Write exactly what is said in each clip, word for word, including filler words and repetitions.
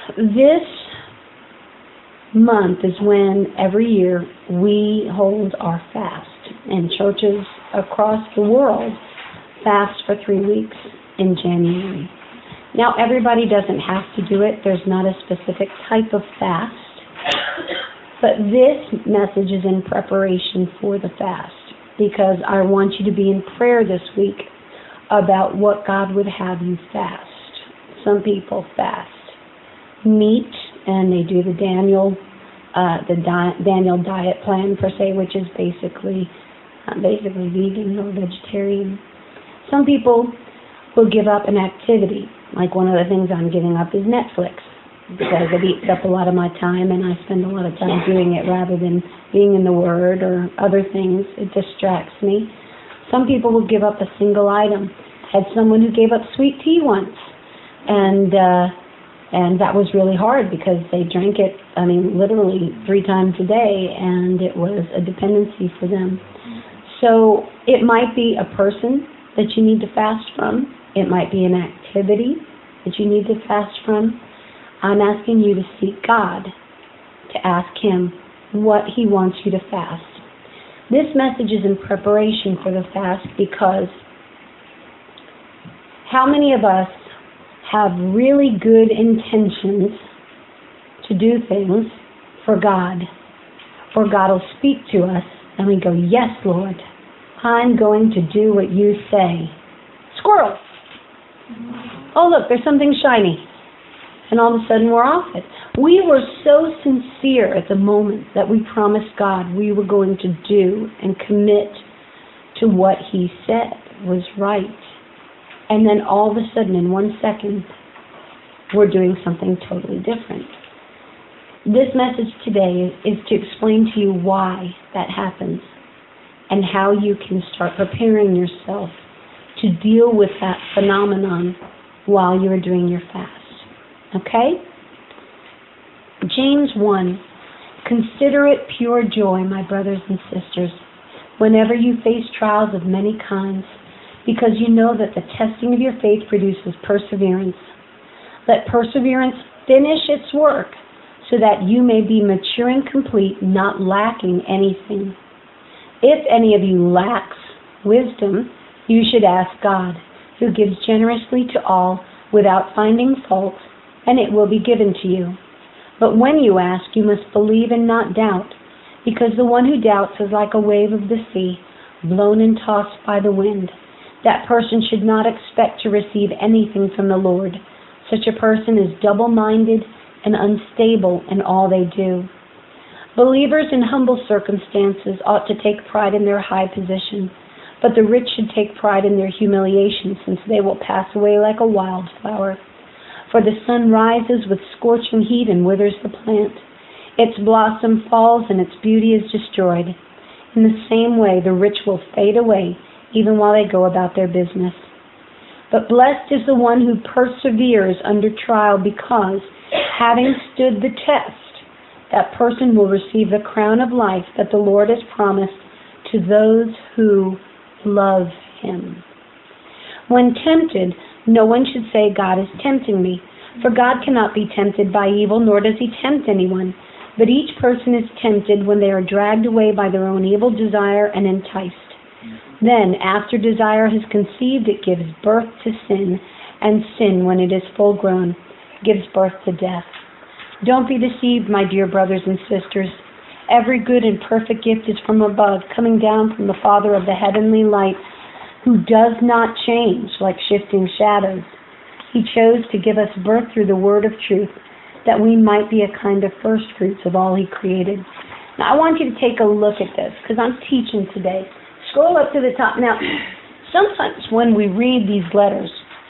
this month is when every year we hold our fast, and churches across the world fast for three weeks in January. Now, everybody doesn't have to do it. There's not a specific type of fast. But this message is in preparation for the fast, because I want you to be in prayer this week about what God would have you fast. Some people fast meat, and they do the Daniel, uh, the di- Daniel diet plan per se, which is basically, uh, basically vegan or vegetarian. Some people will give up an activity. Like one of the things I'm giving up is Netflix, because it eats up a lot of my time, and I spend a lot of time doing it rather than being in the Word or other things. It distracts me. Some people will give up a single item. I had someone who gave up sweet tea once, and uh, and that was really hard because they drank it, I mean, literally three times a day, and it was a dependency for them. So it might be a person that you need to fast from. It might be an activity that you need to fast from. I'm asking you to seek God, to ask Him what He wants you to fast. This message is in preparation for the fast, because how many of us have really good intentions to do things for God, or God will speak to us and we go, yes, Lord, I'm going to do what you say. Squirrel! Oh, look, there's something shiny. And all of a sudden we're off it. We were so sincere at the moment that we promised God we were going to do and commit to what He said was right. And then all of a sudden, in one second, we're doing something totally different. This message today is to explain to you why that happens and how you can start preparing yourself to deal with that phenomenon while you're doing your fast. Okay? James one, consider it pure joy, my brothers and sisters, whenever you face trials of many kinds, because you know that the testing of your faith produces perseverance. Let perseverance finish its work, so that you may be mature and complete, not lacking anything. If any of you lacks wisdom, you should ask God, who gives generously to all without finding fault, and it will be given to you. But when you ask, you must believe and not doubt, because the one who doubts is like a wave of the sea, blown and tossed by the wind. That person should not expect to receive anything from the Lord. Such a person is double-minded and unstable in all they do. Believers in humble circumstances ought to take pride in their high position, but the rich should take pride in their humiliation, since they will pass away like a wildflower. For the sun rises with scorching heat and withers the plant. Its blossom falls and its beauty is destroyed. In the same way, the rich will fade away, even while they go about their business. But blessed is the one who perseveres under trial, because, having stood the test, that person will receive the crown of life that the Lord has promised to those who love Him. When tempted, no one should say, God is tempting me, for God cannot be tempted by evil, nor does He tempt anyone. But each person is tempted when they are dragged away by their own evil desire and enticed. Then, after desire has conceived, it gives birth to sin, and sin, when it is full grown, gives birth to death. Don't be deceived, my dear brothers and sisters. Every good and perfect gift is from above, coming down from the Father of the heavenly lights, who does not change like shifting shadows. He chose to give us birth through the word of truth, that we might be a kind of first fruits of all He created. Now, I want you to take a look at this, because I'm teaching today. Scroll up to the top. Now, sometimes when we read these letters,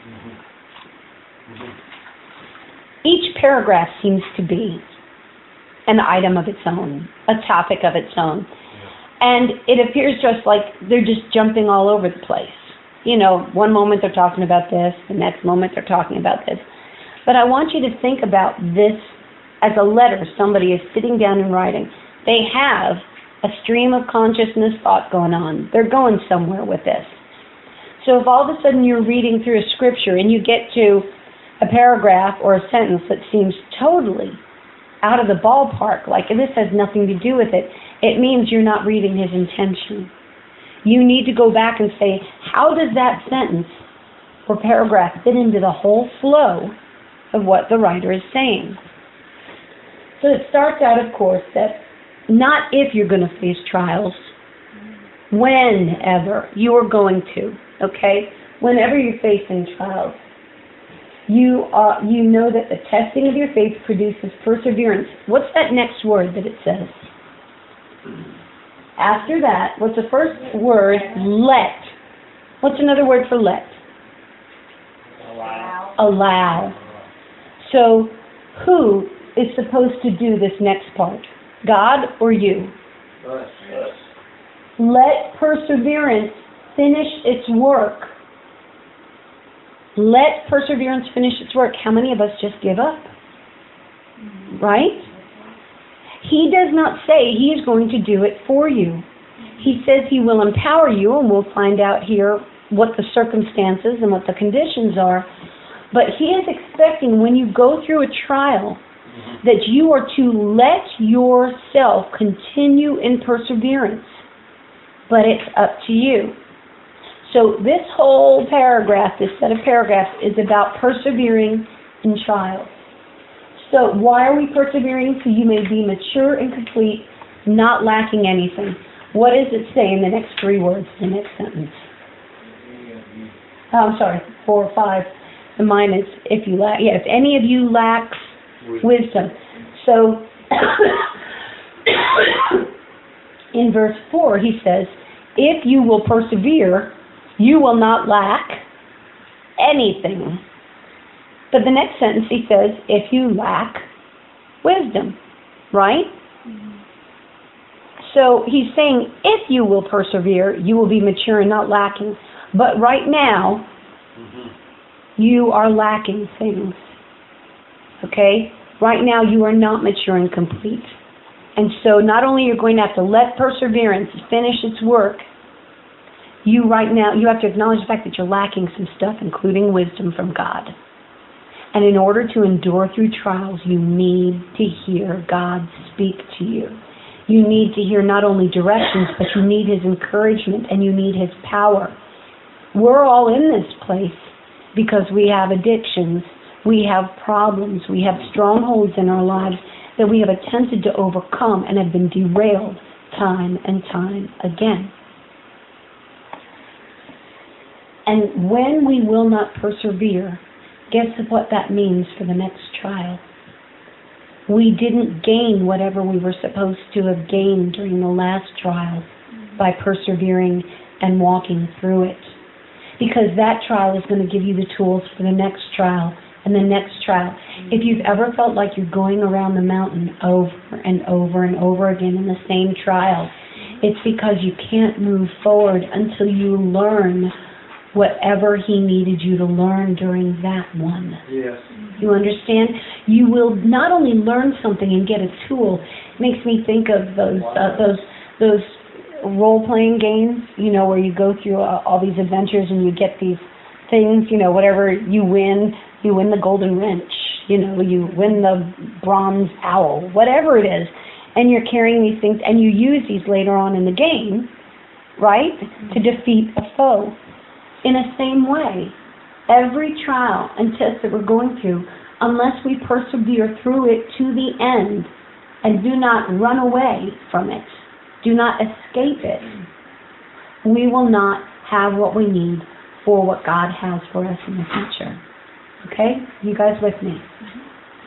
each paragraph seems to be an item of its own, a topic of its own. And it appears just like they're just jumping all over the place. You know, one moment they're talking about this, the next moment they're talking about this. But I want you to think about this as a letter somebody is sitting down and writing. They have a stream of consciousness thought going on. They're going somewhere with this. So if all of a sudden you're reading through a scripture and you get to a paragraph or a sentence that seems totally out of the ballpark, like this has nothing to do with it, it means you're not reading his intention. You need to go back and say, how does that sentence or paragraph fit into the whole flow of what the writer is saying? So it starts out, of course, that not if you're going to face trials, whenever you're going to, okay? Whenever you're facing trials, you are, you know that the testing of your faith produces perseverance. What's that next word that it says? After that, what's the first word? Let. What's another word for let? Allow. Allow. So, who is supposed to do this next part? God or you? Us. Us. Let perseverance finish its work. Let perseverance finish its work. How many of us just give up? Right? He does not say he is going to do it for you. He says he will empower you, and we'll find out here what the circumstances and what the conditions are. But he is expecting when you go through a trial that you are to let yourself continue in perseverance. But it's up to you. So this whole paragraph, this set of paragraphs, is about persevering in trials. So why are we persevering? So you may be mature and complete, not lacking anything. What does it say in the next three words, the next sentence? Oh, I'm sorry, four or five. And mine is, if you lack, yeah, if any of you lacks wisdom. So in verse four, he says, if you will persevere, you will not lack anything. But the next sentence he says, if you lack wisdom, right? Mm-hmm. So he's saying, if you will persevere, you will be mature and not lacking. But right now, mm-hmm. you are lacking things. Okay? Right now you are not mature and complete. And so not only you're going to have to let perseverance finish its work, you right now, you have to acknowledge the fact that you're lacking some stuff, including wisdom from God. And in order to endure through trials, you need to hear God speak to you. You need to hear not only directions, but you need his encouragement and you need his power. We're all in this place because we have addictions, we have problems, we have strongholds in our lives that we have attempted to overcome and have been derailed time and time again. And when we will not persevere, guess what that means for the next trial? We didn't gain whatever we were supposed to have gained during the last trial by persevering and walking through it. Because that trial is going to give you the tools for the next trial and the next trial. If you've ever felt like you're going around the mountain over and over and over again in the same trial, it's because you can't move forward until you learn whatever he needed you to learn during that one. Yes. You understand? You will not only learn something and get a tool. It makes me think of those uh, those those role-playing games, you know, where you go through uh, all these adventures and you get these things, you know, whatever you win, you win the golden wrench, you know, you win the bronze owl, whatever it is, and you're carrying these things and you use these later on in the game, right, to defeat a foe. In the same way, every trial and test that we're going through, unless we persevere through it to the end and do not run away from it, do not escape it, we will not have what we need for what God has for us in the future. Okay? You guys with me? Mm-hmm.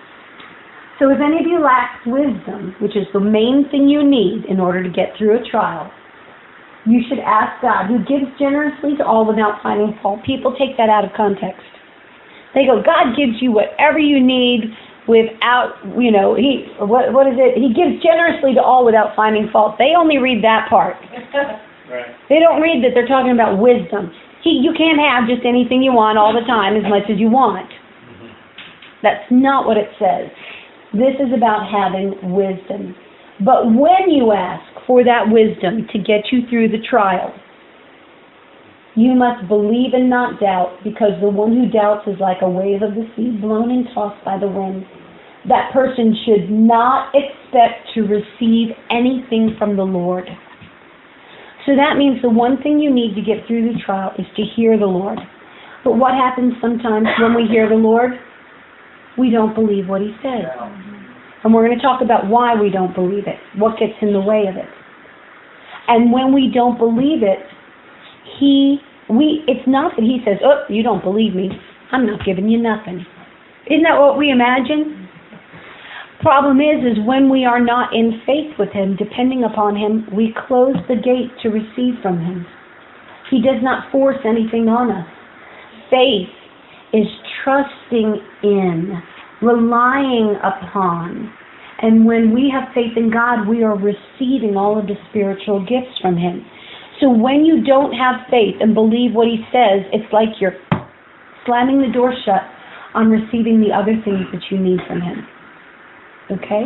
So if any of you lacks wisdom, which is the main thing you need in order to get through a trial, you should ask God, who gives generously to all without finding fault. People take that out of context. They go, God gives you whatever you need without, you know, he what what is it? He gives generously to all without finding fault. They only read that part. Right. They don't read that they're talking about wisdom. He, you can't have just anything you want all the time as much as you want. Mm-hmm. That's not what it says. This is about having wisdom. But when you ask for that wisdom to get you through the trial, You must believe and not doubt, because the one who doubts is like a wave of the sea, blown and tossed by the wind. That person should not expect to receive anything from the Lord. So that means the one thing you need to get through the trial is to hear the Lord. But what happens sometimes when we hear the Lord? We don't believe what He says. And we're going to talk about why we don't believe it, what gets in the way of it. And when we don't believe it, He, we, it's not that He says, oh, you don't believe me, I'm not giving you nothing. Isn't that what we imagine? Problem is, is when we are not in faith with Him, depending upon Him, we close the gate to receive from Him. He does not force anything on us. Faith is trusting in, relying upon. And when we have faith in God, we are receiving all of the spiritual gifts from Him. So when you don't have faith and believe what He says, it's like you're slamming the door shut on receiving the other things that you need from Him. Okay?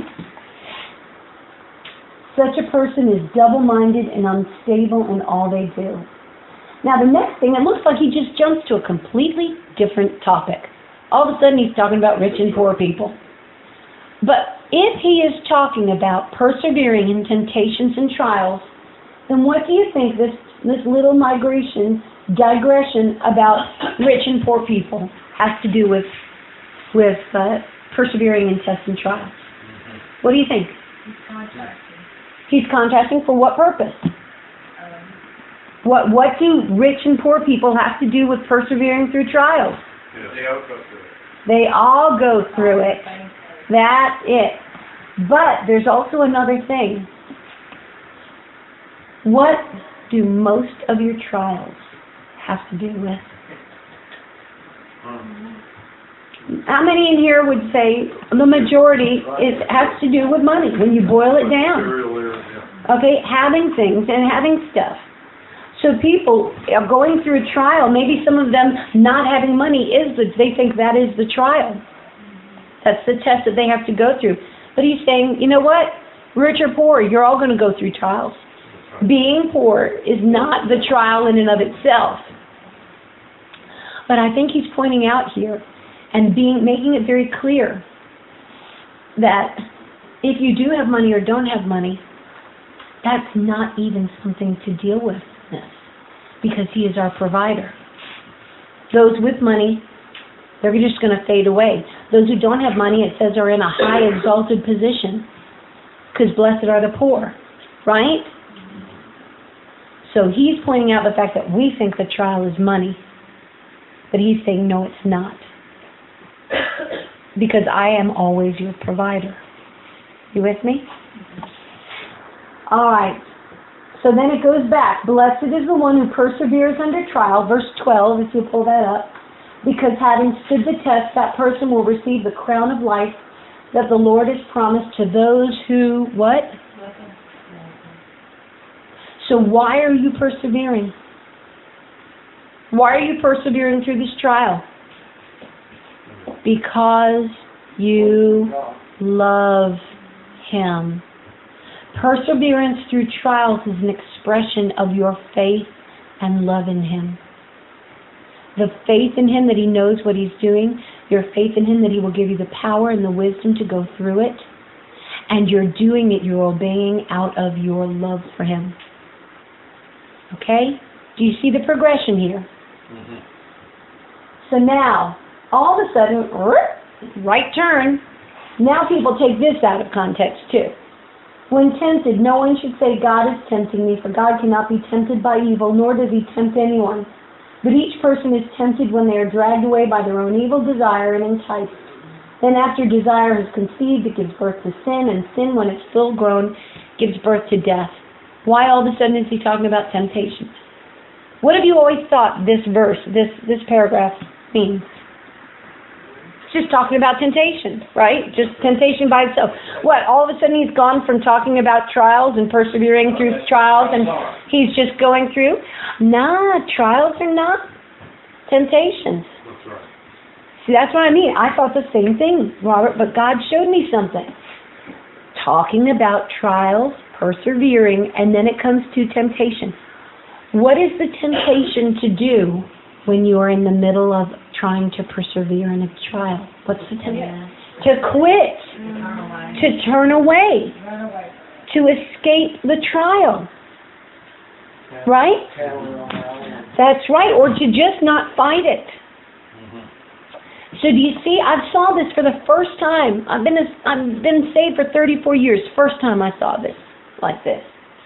Such a person is double-minded and unstable in all they do. Now the next thing, it looks like he just jumps to a completely different topic. All of a sudden he's talking about rich and poor people. But if he is talking about persevering in temptations and trials, then what do you think this, this little migration, digression about rich and poor people has to do with, with uh, persevering in tests and trials? Mm-hmm. What do you think? He's contracting. He's contracting for what purpose? What what do rich and poor people have to do with persevering through trials? Yeah, they all go through it. They all go through it. That's it. But there's also another thing. What do most of your trials have to do with? How many in here would say the majority is has to do with money when you boil it down? Okay, having things and having stuff. So people are going through a trial. Maybe some of them not having money is the, they think that is the trial. That's the test that they have to go through. But he's saying, you know what? Rich or poor, you're all going to go through trials. Being poor is not the trial in and of itself. But I think he's pointing out here and being making it very clear that if you do have money or don't have money, that's not even something to deal with. Because He is our provider. Those with money, they're just going to fade away. Those who don't have money, it says, are in a high exalted position. Because blessed are the poor. Right? So he's pointing out the fact that we think the trial is money. But he's saying, no, it's not. Because I am always your provider. You with me? All right. So then it goes back. Blessed is the one who perseveres under trial. Verse twelve, if you pull that up. Because having stood the test, that person will receive the crown of life that the Lord has promised to those who, what? So why are you persevering? Why are you persevering through this trial? Because you love Him. Perseverance through trials is an expression of your faith and love in Him. The faith in Him that He knows what He's doing, your faith in Him that He will give you the power and the wisdom to go through it, and you're doing it, you're obeying out of your love for Him. Okay? Do you see the progression here? Mm-hmm. So now, all of a sudden, right turn, now people take this out of context too. When tempted, no one should say, God is tempting me, for God cannot be tempted by evil, nor does He tempt anyone. But each person is tempted when they are dragged away by their own evil desire and enticed. Then after desire has conceived, it gives birth to sin, and sin, when it's full grown, gives birth to death. Why all of a sudden is he talking about temptation? What have you always thought this verse, this, this paragraph means? Just talking about temptation, right? Just temptation by itself. What, all of a sudden he's gone from talking about trials and persevering through trials and he's just going through? Nah, trials are not temptations. That's right. See, that's what I mean. I thought the same thing, Robert, but God showed me something. Talking about trials, persevering, and then it comes to temptation. What is the temptation to do when you are in the middle of trying to persevere in a trial? What's the temptation? To quit. To turn away. To escape the trial. Right? That's right. Or to just not fight it. So do you see, I saw this for the first time. I've been a, I've been saved for thirty-four years. First time I saw this like this.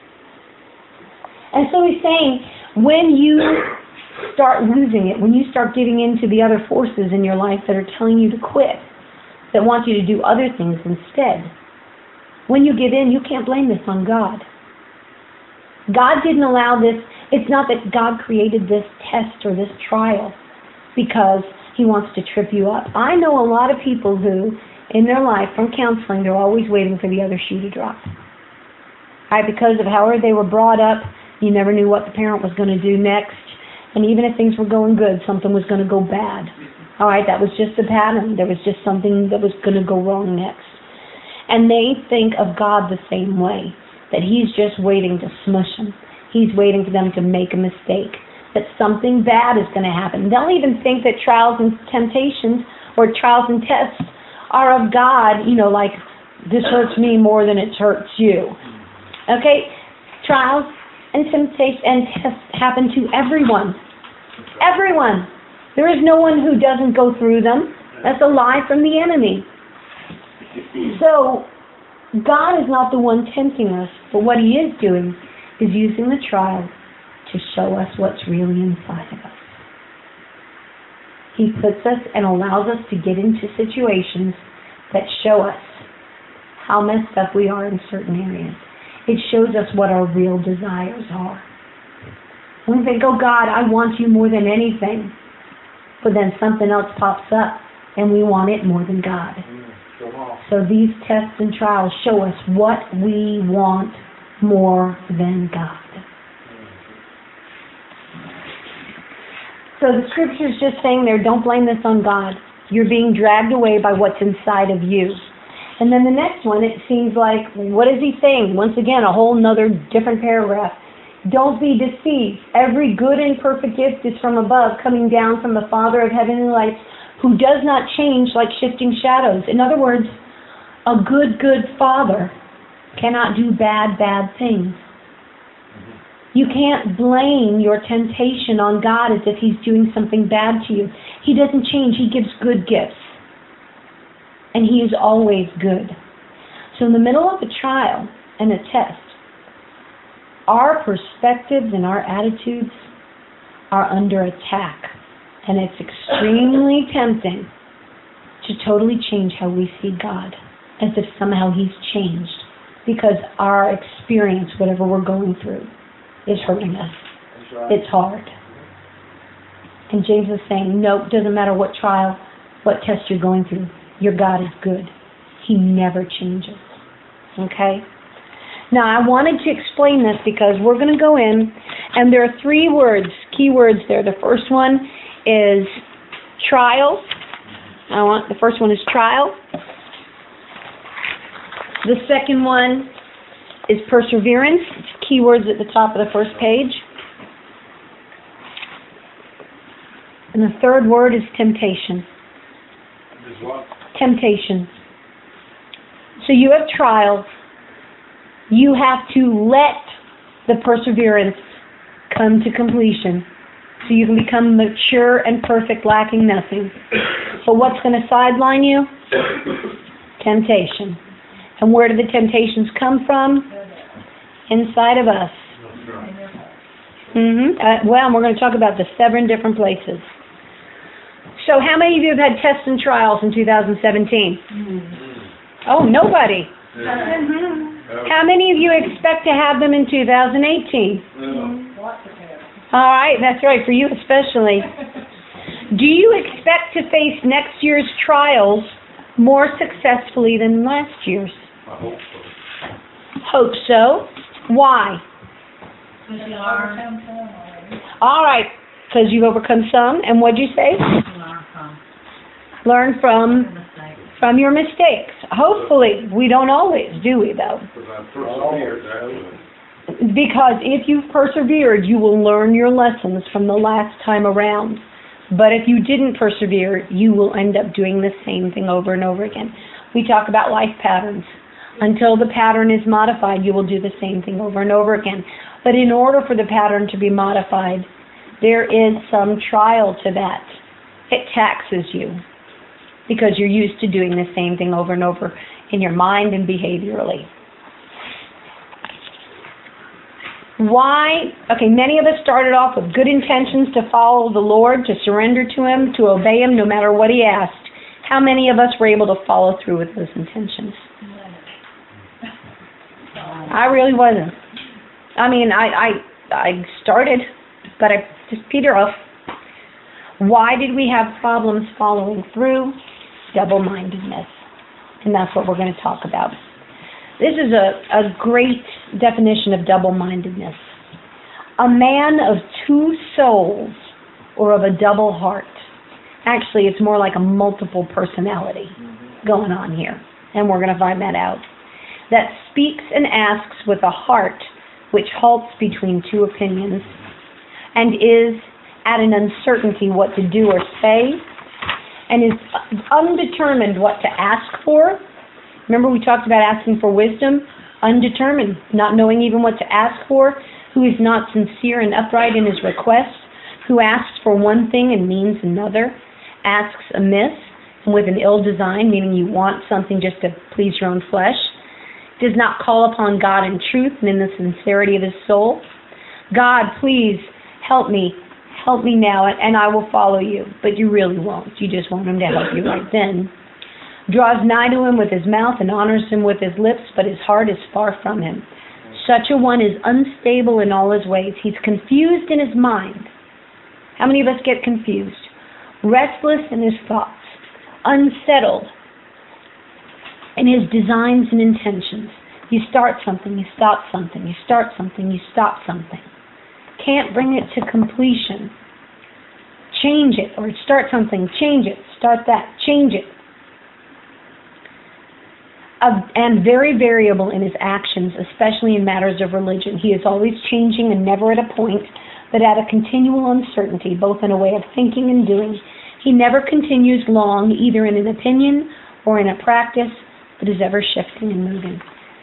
And so he's saying, when you start losing it, when you start giving in to the other forces in your life that are telling you to quit, that want you to do other things instead, when you give in, you can't blame this on God. God didn't allow this. It's not that God created this test or this trial because He wants to trip you up. I know a lot of people who, in their life, from counseling, they're always waiting for the other shoe to drop. Right? Because of however they were brought up, you never knew what the parent was going to do next. And even if things were going good, something was going to go bad. All right, that was just a pattern. There was just something that was going to go wrong next. And they think of God the same way, that He's just waiting to smush them. He's waiting for them to make a mistake, that something bad is going to happen. They'll even think that trials and temptations or trials and tests are of God, you know, like, this hurts me more than it hurts you. Okay? Trials and temptations and tests happen to everyone. Everyone. There is no one who doesn't go through them. That's a lie from the enemy. So, God is not the one tempting us, but what He is doing is using the trial to show us what's really inside of us. He puts us and allows us to get into situations that show us how messed up we are in certain areas. It shows us what our real desires are. We think, oh God, I want you more than anything. But then something else pops up and we want it more than God. So these tests and trials show us what we want more than God. So the scripture is just saying there, don't blame this on God. You're being dragged away by what's inside of you. And then the next one, it seems like, what is he saying? Once again, a whole nother different paragraph. Don't be deceived. Every good and perfect gift is from above, coming down from the Father of heavenly lights, who does not change like shifting shadows. In other words, a good, good Father cannot do bad, bad things. You can't blame your temptation on God as if He's doing something bad to you. He doesn't change. He gives good gifts. And He is always good. So in the middle of a trial and a test, our perspectives and our attitudes are under attack. And it's extremely tempting to totally change how we see God, as if somehow He's changed, because our experience, whatever we're going through, is hurting us. Right. It's hard. And James is saying, no, it doesn't matter what trial, what test you're going through, your God is good. He never changes. Okay? Now, I wanted to explain this because we're going to go in, and there are three words, key words there. The first one is trial. I want the first one is trial. The second one is perseverance. It's keywords at the top of the first page. And the third word is temptation. Is what? Temptation. So you have trials. You have to let the perseverance come to completion so you can become mature and perfect, lacking nothing. But what's going to sideline you? Temptation. And where do the temptations come from? Inside of us. Mm-hmm. Uh, well, we're going to talk about the seven different places. So how many of you have had tests and trials in two thousand seventeen? Mm-hmm. Oh, nobody. Mm-hmm. How many of you expect to have them in two thousand eighteen? Mm-hmm. All right, that's right, for you especially. Do you expect to face next year's trials more successfully than last year's? I hope so. Hope so. Why? All right, because you've overcome some. And what'd you say? Learn from from your mistakes. Hopefully. We don't always, do we, though? Because if you've persevered, you will learn your lessons from the last time around. But if you didn't persevere, you will end up doing the same thing over and over again. We talk about life patterns. Until the pattern is modified, you will do the same thing over and over again. But in order for the pattern to be modified, there is some trial to that. It taxes you because you're used to doing the same thing over and over in your mind and behaviorally. Why? Okay, many of us started off with good intentions to follow the Lord, to surrender to Him, to obey Him no matter what He asked. How many of us were able to follow through with those intentions? I really wasn't. I mean, I, I, I started, but I just petered off. Why did we have problems following through? Double-mindedness. And that's what we're going to talk about. This is a, a great definition of double-mindedness. A man of two souls or of a double heart. Actually, it's more like a multiple personality going on here. And we're going to find that out. That speaks and asks with a heart which halts between two opinions and is at an uncertainty what to do or say and is undetermined what to ask for. Remember we talked about asking for wisdom? Undetermined, not knowing even what to ask for, who is not sincere and upright in his requests, who asks for one thing and means another, asks amiss and with an ill design, meaning you want something just to please your own flesh, does not call upon God in truth and in the sincerity of his soul. God, please help me. Help me now, and I will follow you. But you really won't. You just want him to help you right then. Draws nigh to him with his mouth and honors him with his lips, but his heart is far from him. Such a one is unstable in all his ways. He's confused in his mind. How many of us get confused? Restless in his thoughts. Unsettled in his designs and intentions. You start something, you stop something, you start something, you stop something. Can't bring it to completion. Change it, or start something, change it, start that, change it. Uh, and very variable in his actions, especially in matters of religion. He is always changing and never at a point, but at a continual uncertainty, both in a way of thinking and doing. He never continues long, either in an opinion or in a practice, but is ever shifting and moving.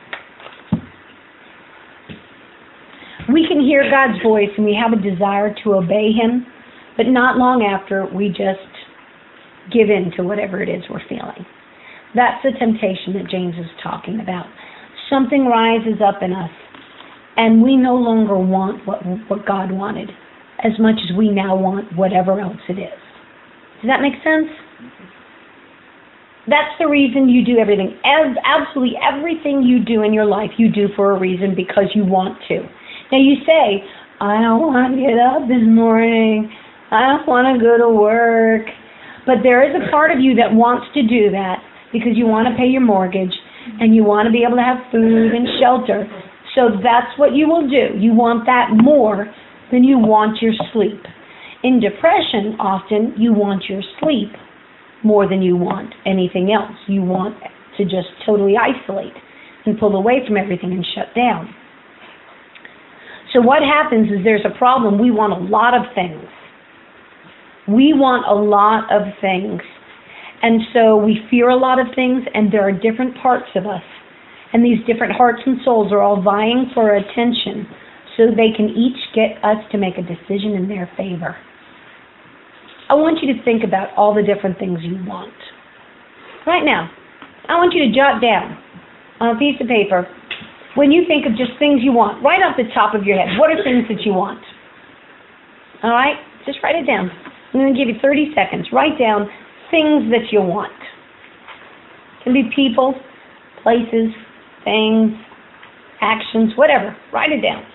We can hear God's voice and we have a desire to obey him, but not long after we just give in to whatever it is we're feeling. That's the temptation that James is talking about. Something rises up in us and we no longer want what, what God wanted as much as we now want whatever else it is. Does that make sense? That's the reason you do everything. As absolutely everything you do in your life, you do for a reason because you want to. Now you say, I don't want to get up this morning. I don't want to go to work. But there is a part of you that wants to do that because you want to pay your mortgage and you want to be able to have food and shelter. So that's what you will do. You want that more than you want your sleep. In depression, often, you want your sleep more than you want anything else. You want to just totally isolate and pull away from everything and shut down. So what happens is there's a problem. We want a lot of things. We want a lot of things. And so we fear a lot of things, and there are different parts of us. And these different hearts and souls are all vying for attention so they can each get us to make a decision in their favor. I want you to think about all the different things you want. Right now, I want you to jot down on a piece of paper, when you think of just things you want, right off the top of your head, what are things that you want? All right? Just write it down. I'm going to give you thirty seconds. Write down things that you want. It can be people, places, things, actions, whatever. Write it down.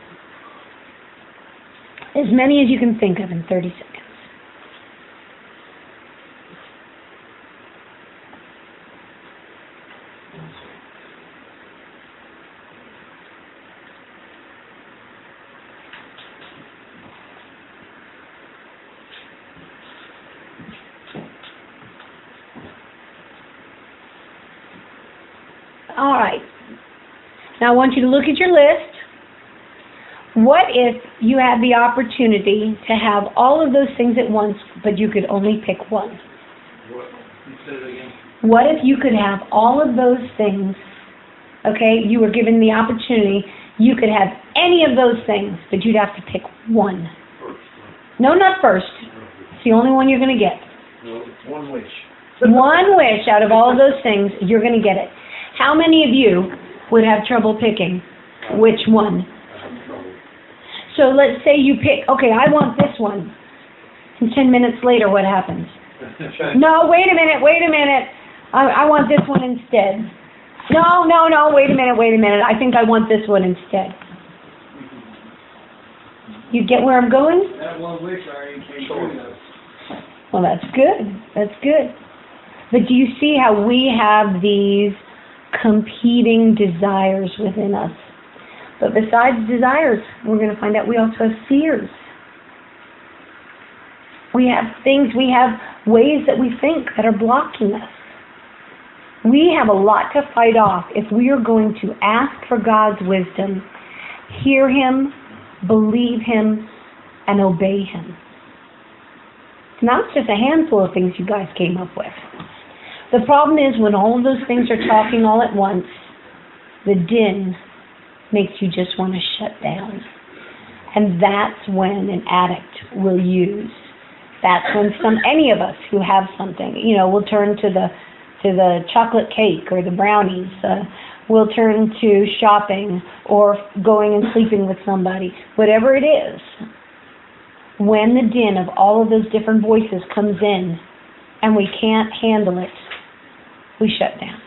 As many as you can think of in thirty seconds. All right. Now I want you to look at your list What if you had the opportunity to have all of those things at once, but you could only pick one? What? You said it again. What if you could have all of those things, okay, you were given the opportunity, you could have any of those things, but you'd have to pick one. First. No, not first. It's the only one you're going to get. No, it's one wish. One wish out of all of those things, you're going to get it. How many of you would have trouble picking which one? I have trouble. So let's say you pick, okay, I want this one. And ten minutes later, what happens? No, wait a minute, wait a minute. I, I want this one instead. No, no, no, wait a minute, wait a minute. I think I want this one instead. You get where I'm going? That one wish already came true. Well, that's good. That's good. But do you see how we have these competing desires within us? But besides desires, we're going to find out we also have fears. We have things, we have ways that we think that are blocking us. We have a lot to fight off if we are going to ask for God's wisdom, hear Him, believe Him, and obey Him. It's not just a handful of things you guys came up with. The problem is when all of those things are talking all at once, the din makes you just want to shut down. And that's when an addict will use. That's when some, any of us who have something, you know, will turn to the to the chocolate cake or the brownies. Uh, we'll turn to shopping or going and sleeping with somebody. Whatever it is, when the din of all of those different voices comes in and we can't handle it, we shut down.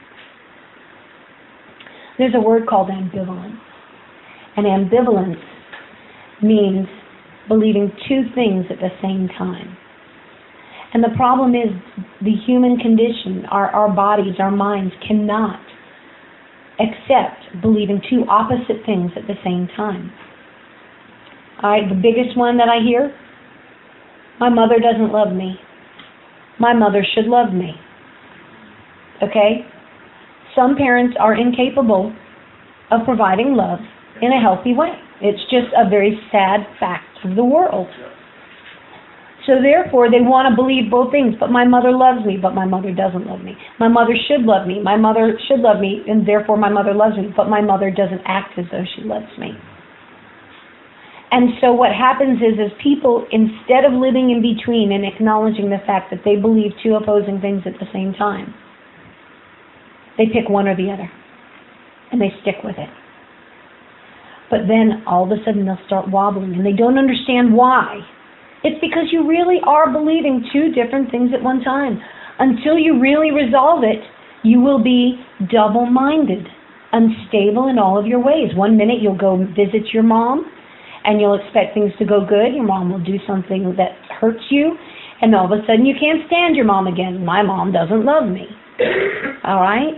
There's a word called ambivalence. And ambivalence means believing two things at the same time. And the problem is the human condition, our, our bodies, our minds cannot accept believing two opposite things at the same time. All right, the biggest one that I hear, my mother doesn't love me. My mother should love me. Okay? Some parents are incapable of providing love in a healthy way. It's just a very sad fact of the world. So therefore, they want to believe both things. But my mother loves me, but my mother doesn't love me. My mother should love me. My mother should love me, and therefore my mother loves me. But my mother doesn't act as though she loves me. And so what happens is, is people, instead of living in between and acknowledging the fact that they believe two opposing things at the same time, they pick one or the other. And they stick with it. But then all of a sudden they'll start wobbling, and they don't understand why. It's because you really are believing two different things at one time. Until you really resolve it, you will be double-minded, unstable in all of your ways. One minute you'll go visit your mom, and you'll expect things to go good. Your mom will do something that hurts you, and all of a sudden you can't stand your mom again. My mom doesn't love me. All right?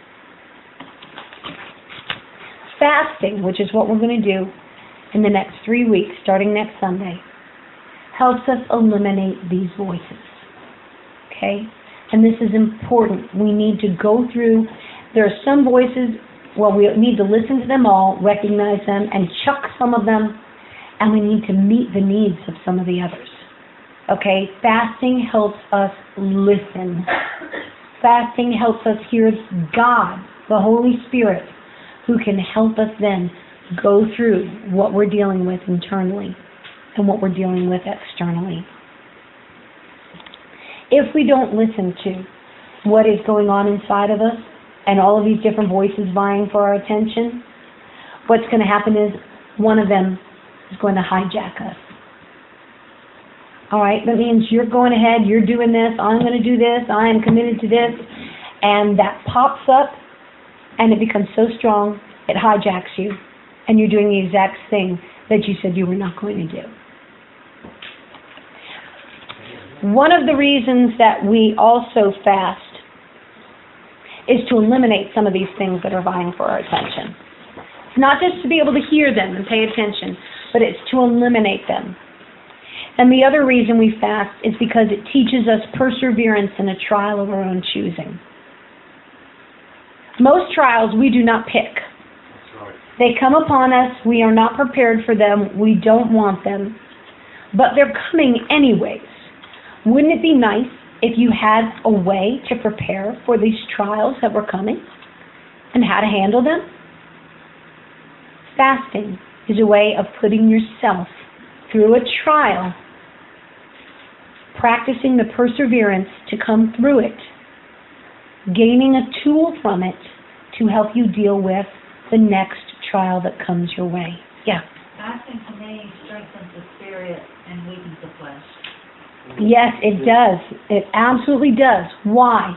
Fasting, which is what we're going to do in the next three weeks, starting next Sunday, helps us eliminate these voices. Okay? And this is important. We need to go through, there are some voices, well, we need to listen to them all, recognize them, and chuck some of them, and we need to meet the needs of some of the others. Okay? Fasting helps us listen. Fasting helps us hear God, the Holy Spirit, who can help us then go through what we're dealing with internally and what we're dealing with externally. If we don't listen to what is going on inside of us and all of these different voices vying for our attention, what's going to happen is one of them is going to hijack us. All right, that means you're going ahead, you're doing this, I'm going to do this, I am committed to this, and that pops up and it becomes so strong, it hijacks you, and you're doing the exact thing that you said you were not going to do. One of the reasons that we also fast is to eliminate some of these things that are vying for our attention. It's not just to be able to hear them and pay attention, but it's to eliminate them. And the other reason we fast is because it teaches us perseverance in a trial of our own choosing. Most trials we do not pick. That's right. They come upon us. We are not prepared for them. We don't want them. But they're coming anyways. Wouldn't it be nice if you had a way to prepare for these trials that were coming and how to handle them? Fasting is a way of putting yourself through a trial, practicing the perseverance to come through it, gaining a tool from it to help you deal with the next trial that comes your way. Yeah. Fasting to me strengthens the spirit and weakens the flesh. Yes, it does. It absolutely does. Why?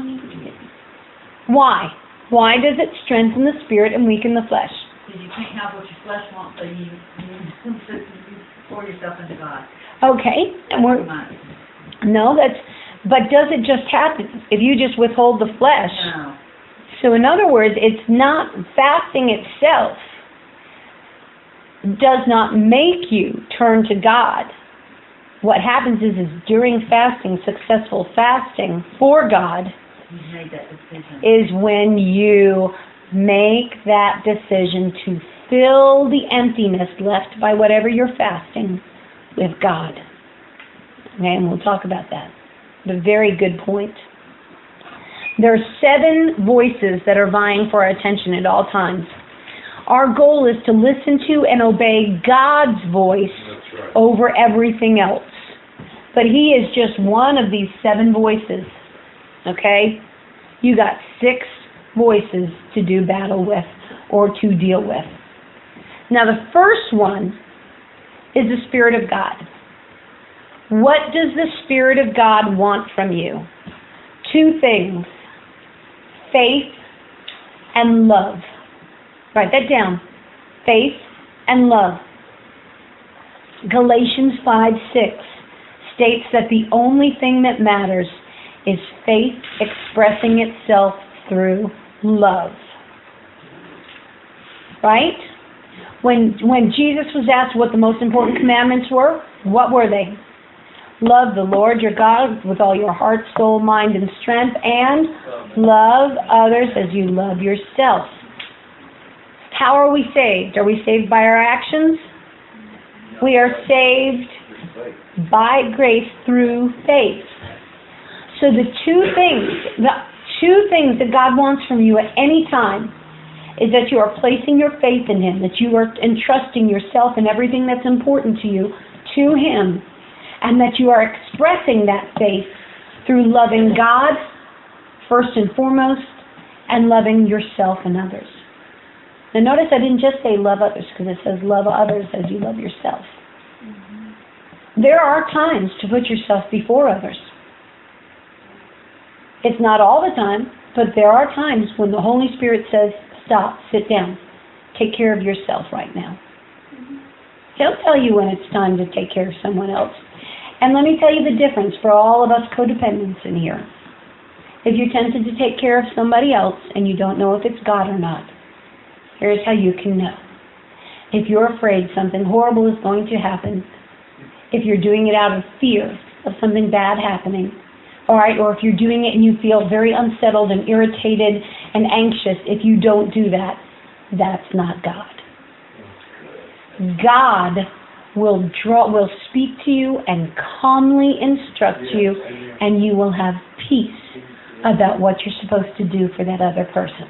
Why? Why does it strengthen the spirit and weaken the flesh? Because you can't have what your flesh wants, so you, you, you pour yourself into God. Okay. And we're, no, that's, but does it just happen if you just withhold the flesh? No. So in other words, it's not, fasting itself does not make you turn to God. What happens is, is during fasting, successful fasting for God, you made that decision. Is when you make that decision to fill the emptiness left by whatever you're fasting with God. Okay, and we'll talk about that. A very good point. There are seven voices that are vying for our attention at all times. Our goal is to listen to and obey God's voice right. over everything else. But He is just one of these seven voices. Okay? You got six voices to do battle with or to deal with. Now the first one is the Spirit of God. What does the Spirit of God want from you? Two things. Faith and love. Write that down. Faith and love. Galatians five six states that the only thing that matters is faith expressing itself through love. Right? When when Jesus was asked what the most important commandments were, what were they? Love the Lord your God with all your heart, soul, mind, and strength, and love others as you love yourself. How are we saved? Are we saved by our actions? We are saved by grace through faith. So the two things, the two things that God wants from you at any time is that you are placing your faith in Him, that you are entrusting yourself and everything that's important to you to Him, and that you are expressing that faith through loving God first and foremost and loving yourself and others. Now notice I didn't just say love others, because it says love others as you love yourself. Mm-hmm. There are times to put yourself before others. It's not all the time, but there are times when the Holy Spirit says, stop, sit down, take care of yourself right now. Mm-hmm. He'll tell you when it's time to take care of someone else. And let me tell you the difference for all of us codependents in here. If you're tempted to take care of somebody else and you don't know if it's God or not, here's how you can know. If you're afraid something horrible is going to happen, if you're doing it out of fear of something bad happening, all right, or if you're doing it and you feel very unsettled and irritated and anxious, if you don't do that, that's not God. God will draw, will speak to you and calmly instruct you, and you will have peace about what you're supposed to do for that other person.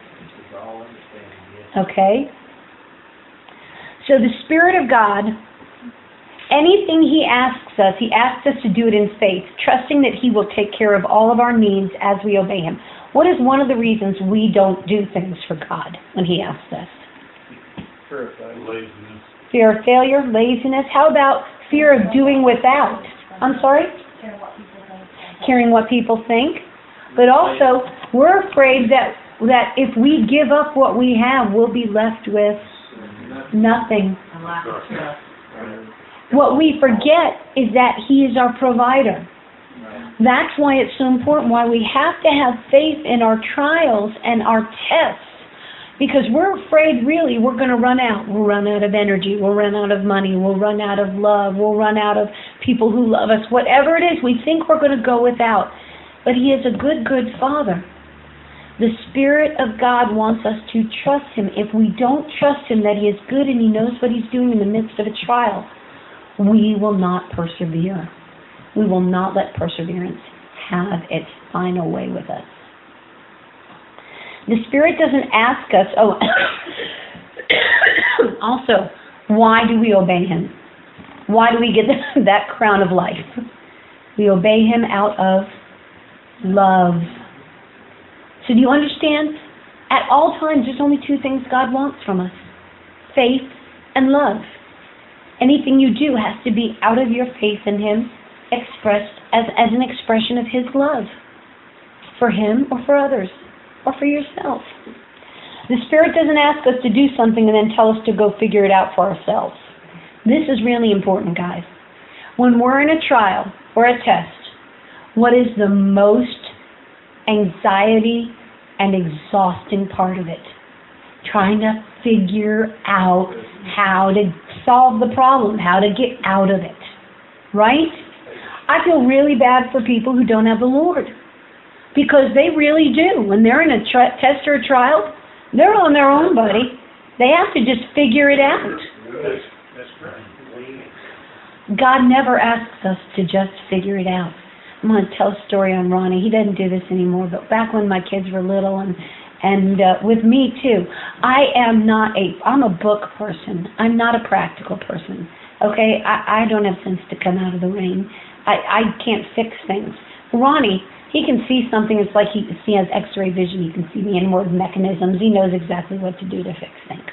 Okay? So the Spirit of God, anything He asks us, He asks us to do it in faith, trusting that He will take care of all of our needs as we obey Him. What is one of the reasons we don't do things for God when He asks us? Fear of laziness. Fear of failure, laziness. How about fear of doing without? I'm sorry? Caring what people think. But also, we're afraid that that if we give up what we have, we'll be left with nothing. What we forget is that He is our provider. That's why it's so important, why we have to have faith in our trials and our tests. Because we're afraid, really, we're going to run out. We'll run out of energy. We'll run out of money. We'll run out of love. We'll run out of people who love us. Whatever it is, we think we're going to go without. But He is a good, good Father The Spirit of God wants us to trust Him. If we don't trust Him that He is good and He knows what He's doing in the midst of a trial, we will not persevere. We will not let perseverance have its final way with us. The Spirit doesn't ask us, oh, also, why do we obey Him? Why do we get that crown of life? We obey Him out of love. So do you understand? At all times, there's only two things God wants from us. Faith and love. Anything you do has to be out of your faith in Him, expressed as, as an expression of His love. For Him or for others, or for yourself. The Spirit doesn't ask us to do something and then tell us to go figure it out for ourselves. This is really important, guys. When we're in a trial or a test, what is the most anxiety and exhausting part of it? Trying to figure out how to solve the problem, how to get out of it. Right? I feel really bad for people who don't have the Lord. Because they really do. When they're in a tri- test or a trial, they're on their own, buddy. They have to just figure it out. That's right. God never asks us to just figure it out. I'm going to tell a story on Ronnie. He doesn't do this anymore, but back when my kids were little, and and uh, with me too, I am not a, I'm a book person. I'm not a practical person. Okay? I, I don't have sense to come out of the rain. I, I can't fix things. Ronnie, he can see something. It's like he, he has x-ray vision. He can see the inward mechanisms. He knows exactly what to do to fix things.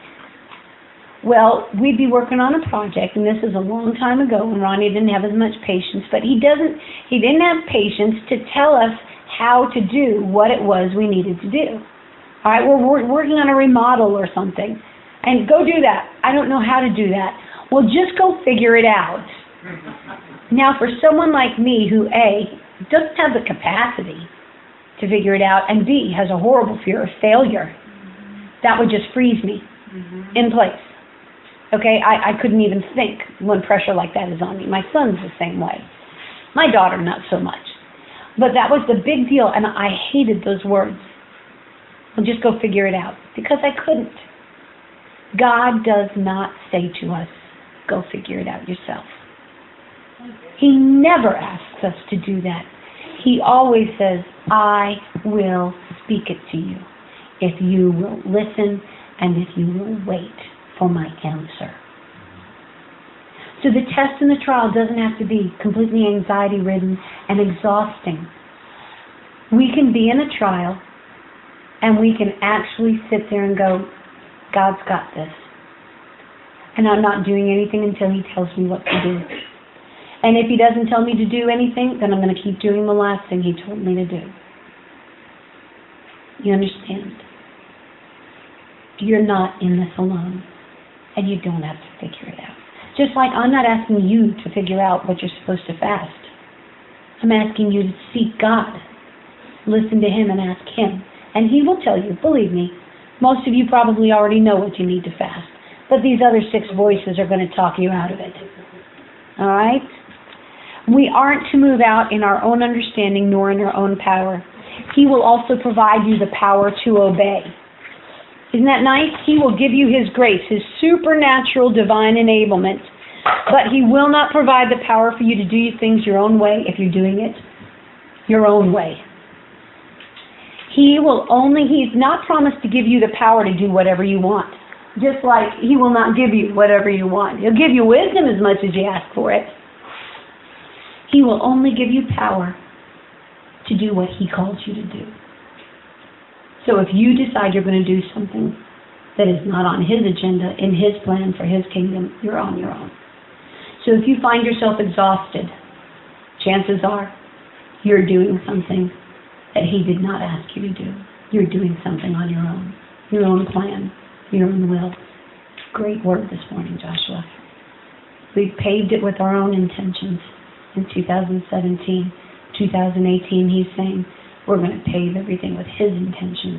Well, we'd be working on a project, and this is a long time ago when Ronnie didn't have as much patience, but he doesn't, he didn't have patience to tell us how to do what it was we needed to do. All right, we're, we're working on a remodel or something, and go do that. I don't know how to do that. Well, just go figure it out. Now, for someone like me who, A, doesn't have the capacity to figure it out, and B, has a horrible fear of failure, that would just freeze me mm-hmm. in place. Okay, I, I couldn't even think when pressure like that is on me. My son's the same way. My daughter, not so much. But that was the big deal, and I hated those words. Well, just go figure it out, because I couldn't. God does not say to us, go figure it out yourself. He never asks us to do that. He always says, I will speak it to you if you will listen and if you will wait for my answer. So the test and the trial doesn't have to be completely anxiety-ridden and exhausting. We can be in a trial and we can actually sit there and go, God's got this. And I'm not doing anything until He tells me what to do. And if He doesn't tell me to do anything, then I'm going to keep doing the last thing He told me to do. You understand? You're not in this alone. And you don't have to figure it out. Just like I'm not asking you to figure out what you're supposed to fast. I'm asking you to seek God. Listen to Him and ask Him. And He will tell you, believe me, most of you probably already know what you need to fast. But these other six voices are going to talk you out of it. All right? We aren't to move out in our own understanding nor in our own power. He will also provide you the power to obey. Isn't that nice? He will give you His grace, His supernatural divine enablement, but He will not provide the power for you to do things your own way if you're doing it your own way. He will only, He's not promised to give you the power to do whatever you want. Just like He will not give you whatever you want. He'll give you wisdom as much as you ask for it. He will only give you power to do what He calls you to do. So if you decide you're going to do something that is not on His agenda, in His plan for His kingdom, you're on your own. So if you find yourself exhausted, chances are you're doing something that He did not ask you to do. You're doing something on your own, your own plan, your own will. Great word this morning, Joshua. We've paved it with our own intentions. In two thousand seventeen, two thousand eighteen, He's saying, we're going to pave everything with His intentions.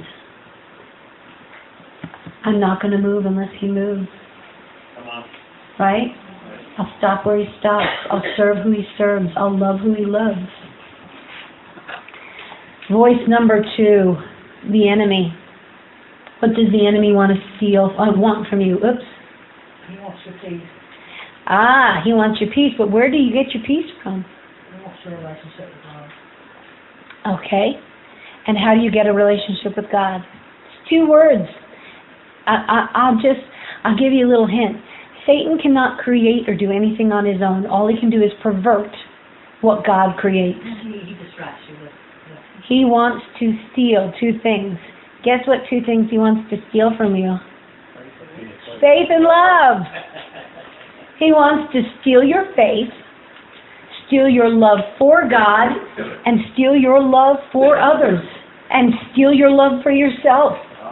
I'm not going to move unless He moves. Come on. Right? I'll stop where He stops. I'll serve who He serves. I'll love who He loves. Voice number two. the enemy? What does the enemy want to steal, uh, want from you? Oops. He wants your peace. Ah, he wants your peace, but where do you get your peace from? He wants your relationship with God. Okay. And how do you get a relationship with God? It's two words. I, I, I'll just, I'll give you a little hint. Satan cannot create or do anything on his own. All he can do is pervert what God creates. He, he distracts you with, with He wants to steal two things. Guess what two things he wants to steal from you? Faith and love. He wants to steal your faith, steal your love for God, and steal your love for others, and steal your love for yourself.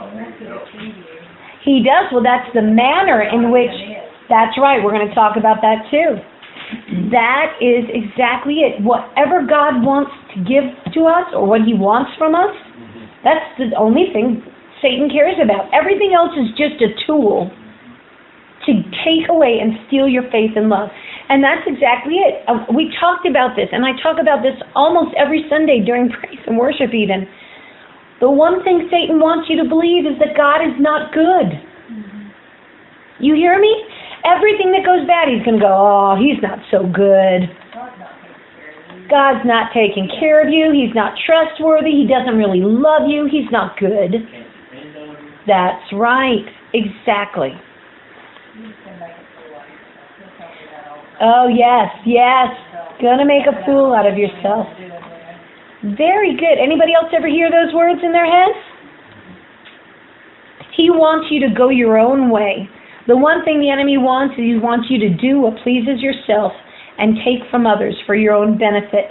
He does. Well, that's the manner in which, that's right, we're going to talk about that too. That is exactly it. Whatever God wants to give to us, or what he wants from us, that's the only thing Satan cares about. Everything else is just a tool to take away and steal your faith and love. And that's exactly it. Uh, we talked about this, and I talk about this almost every Sunday during praise and worship even. The one thing Satan wants you to believe is that God is not good. Mm-hmm. You hear me? Everything that goes bad, he's going to go, oh, he's not so good. God's not taking care of you. He's not trustworthy. He doesn't really love you. He's not good. That's right. Exactly. Oh, yes, yes. Gonna make a fool out of yourself. Very good. Anybody else ever hear those words in their heads? He wants you to go your own way. The one thing the enemy wants is he wants you to do what pleases yourself and take from others for your own benefit.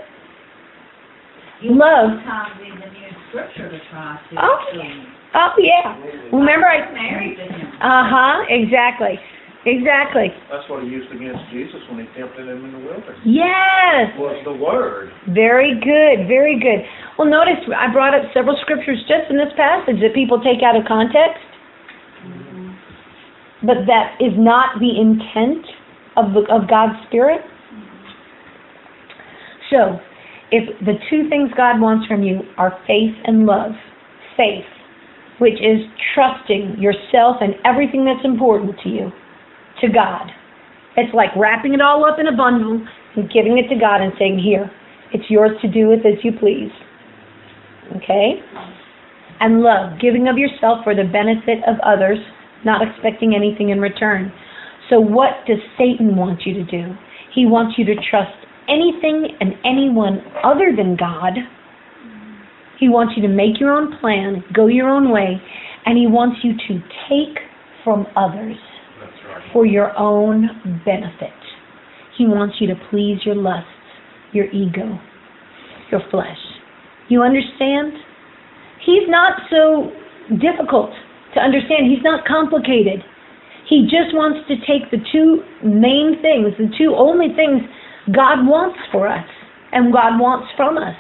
Love. Sometimes even use scripture to try to. Oh, oh yeah. Remember I... married to him. Uh-huh, exactly. Exactly. That's what he used against Jesus when he tempted him in the wilderness. Yes. Was the word. Very good, very good. Well, notice I brought up several scriptures just in this passage that people take out of context. Mm-hmm. But that is not the intent of the, of God's Spirit. Mm-hmm. So, if the two things God wants from you are faith and love, faith, which is trusting yourself and everything that's important to you, to God. It's like wrapping it all up in a bundle and giving it to God and saying, here, it's yours to do with as you please. Okay? And love, giving of yourself for the benefit of others, not expecting anything in return. So what does Satan want you to do? He wants you to trust anything and anyone other than God. He wants you to make your own plan, go your own way, and he wants you to take from others for your own benefit. He wants you to please your lusts, your ego, your flesh. You understand? He's not so difficult to understand. He's not complicated. He just wants to take the two main things, the two only things God wants for us and God wants from us.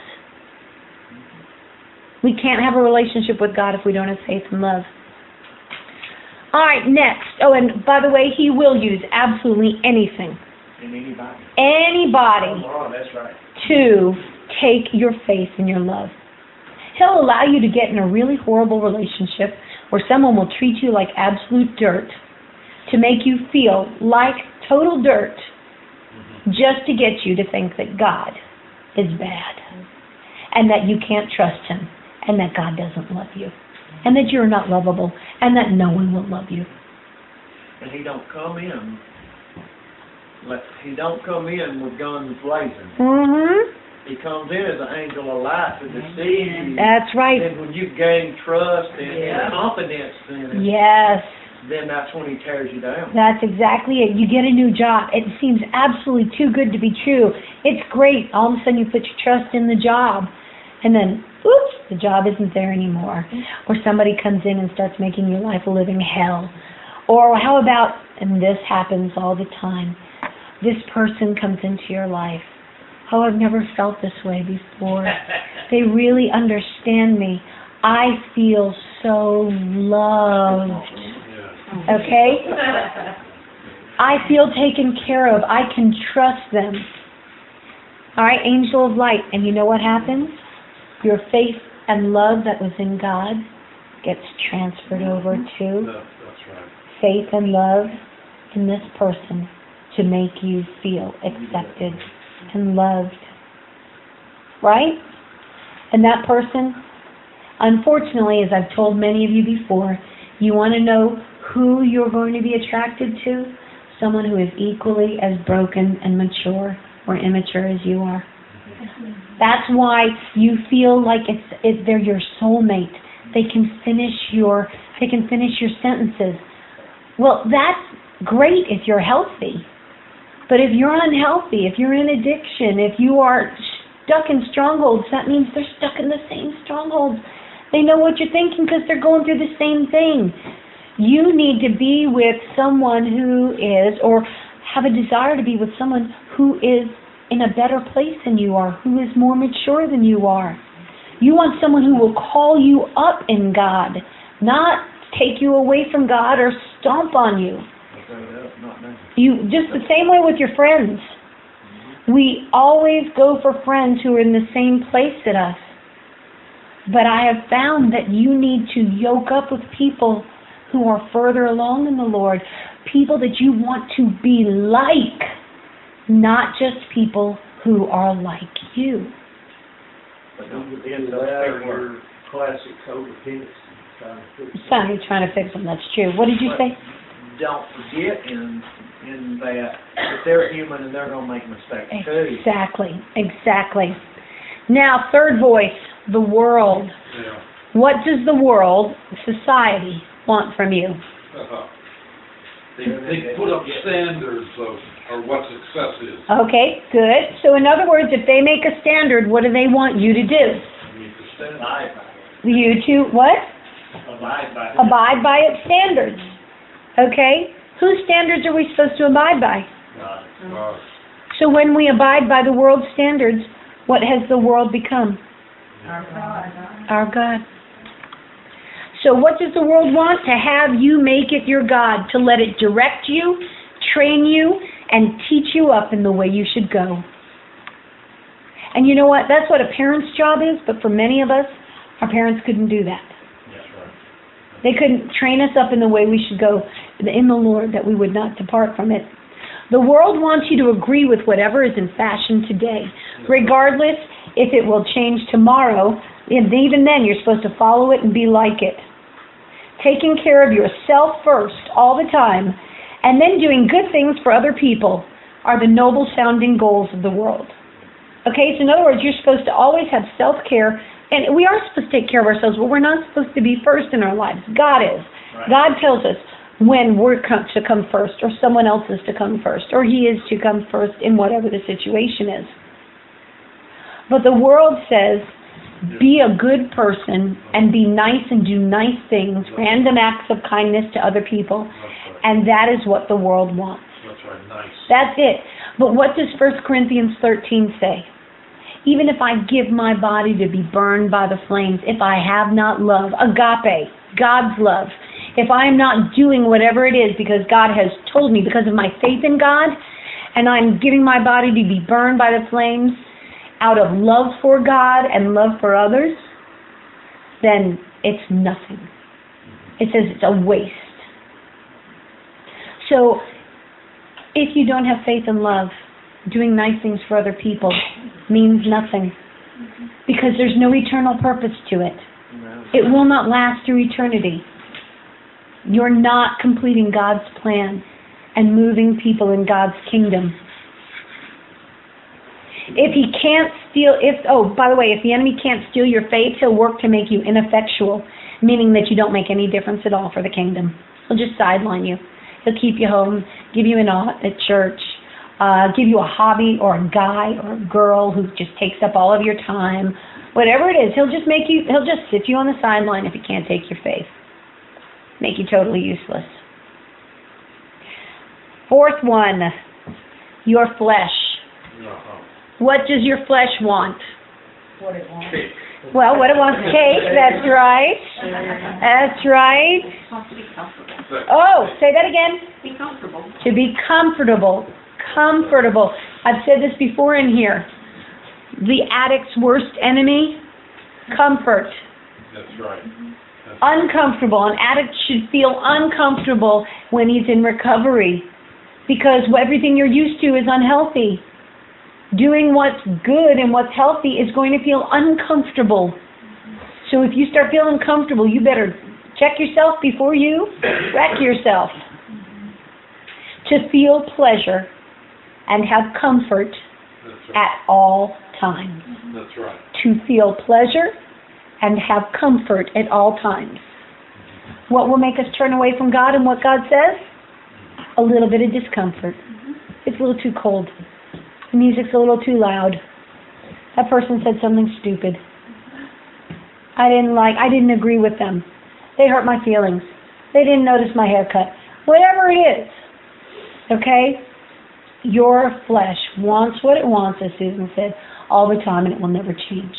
We can't have a relationship with God if we don't have faith and love. All right, next. Oh, and by the way, he will use absolutely anything. And anybody. Anybody. Oh, that's right. To take your faith and your love. He'll allow you to get in a really horrible relationship where someone will treat you like absolute dirt to make you feel like total dirt mm-hmm. just to get you to think that God is bad and that you can't trust him and that God doesn't love you. And that you're not lovable, and that no one will love you. And he don't come in. He don't come in with guns blazing. Mm-hmm. He comes in as an angel of light to deceive you. That's right. And when you gain trust and, yeah. and confidence in him, yes, then that's when he tears you down. That's exactly it. You get a new job. It seems absolutely too good to be true. It's great. All of a sudden you put your trust in the job, and then oops, the job isn't there anymore. Or somebody comes in and starts making your life a living hell. Or how about, and this happens all the time, this person comes into your life. Oh, I've never felt this way before. They really understand me. I feel so loved. Okay? I feel taken care of. I can trust them. All right, angel of light. And you know what happens? Your faith and love that was in God gets transferred over to That, that's right. faith and love in this person to make you feel accepted and loved. Right? And that person, unfortunately, as I've told many of you before, you want to know who you're going to be attracted to? Someone who is equally as broken and mature or immature as you are. That's why you feel like it's it, they're your soulmate. They can finish your they can finish your sentences. Well, that's great if you're healthy. But if you're unhealthy, if you're in addiction, if you are stuck in strongholds, that means they're stuck in the same strongholds. They know what you're thinking because they're going through the same thing. You need to be with someone who is, or have a desire to be with someone who is in a better place than you are, who is more mature than you are. You want someone who will call you up in God, not take you away from God or stomp on you. You just the same way with your friends. We always go for friends who are in the same place as us. But I have found that you need to yoke up with people who are further along in the Lord, people that you want to be like, not just people who are like you. But don't In forget that those or big words. your classic codependency. Trying to fix it. Sorry, trying to fix them, that's true. What did you say? Don't forget in in that that they're human and they're going to make mistakes too. Exactly, exactly. Now, third voice, the world. Yeah. What does the world, society, want from you? Uh-huh. They, they put up standards of, of what success is. Okay, good. So in other words, if they make a standard, what do they want you to do? Meet the standard. Abide by You to, what? it. Abide by it. Abide by its standards. Okay? Whose standards are we supposed to abide by? Uh, So when we abide by the world's standards, what has the world become? Our God. Our God. So what does the world want? To have you make it your God, to let it direct you, train you, and teach you up in the way you should go. And you know what? That's what a parent's job is, but for many of us, our parents couldn't do that. that's right. They couldn't train us up in the way we should go in the Lord, that we would not depart from it. The world wants you to agree with whatever is in fashion today, regardless if it will change tomorrow. And even then, you're supposed to follow it and be like it. Taking care of yourself first all the time, and then doing good things for other people are the noble sounding goals of the world. Okay, so in other words, you're supposed to always have self-care, and we are supposed to take care of ourselves, but we're not supposed to be first in our lives. God is. Right. God tells us when we're come to come first, or someone else is to come first, or He is to come first in whatever the situation is. But the world says, be a good person and be nice and do nice things, random acts of kindness to other people, That's right. and that is what the world wants. That's right. Nice. That's it. But what does First Corinthians thirteen say? Even if I give my body to be burned by the flames, if I have not love, agape, God's love, if I am not doing whatever it is because God has told me, because of my faith in God, and I'm giving my body to be burned by the flames out of love for God and love for others, then it's nothing. It says it's a waste. So, if you don't have faith and love, doing nice things for other people means nothing. Because there's no eternal purpose to it. No. It will not last through eternity. You're not completing God's plan and moving people in God's kingdom. If he can't steal, if oh, by the way, if the enemy can't steal your faith, he'll work to make you ineffectual, meaning that you don't make any difference at all for the kingdom. He'll just sideline you. He'll keep you home, give you an ought at church, uh, give you a hobby or a guy or a girl who just takes up all of your time. Whatever it is, he'll just make you, he'll just sit you on the sideline if he can't take your faith. Make you totally useless. Fourth one, your flesh. Uh-huh. What does your flesh want? What it wants. Cake. Well, what it wants, cake, that's right. That's right. It wants to be comfortable. Oh, say that again. Be comfortable. To be comfortable. Comfortable. I've said this before in here. The addict's worst enemy Comfort. That's right. That's Uncomfortable. An addict should feel uncomfortable when he's in recovery because everything you're used to is unhealthy. Doing what's good and what's healthy is going to feel uncomfortable. So if you start feeling comfortable, you better check yourself before you wreck yourself. To feel pleasure and have comfort That's right. at all times. That's right. To feel pleasure and have comfort at all times. What will make us turn away from God and what God says? A little bit of discomfort. It's a little too cold. The music's a little too loud. That person said something stupid. I didn't like, I didn't agree with them. They hurt my feelings. They didn't notice my haircut. Whatever it is. Okay? Your flesh wants what it wants, as Susan said, all the time, and it will never change.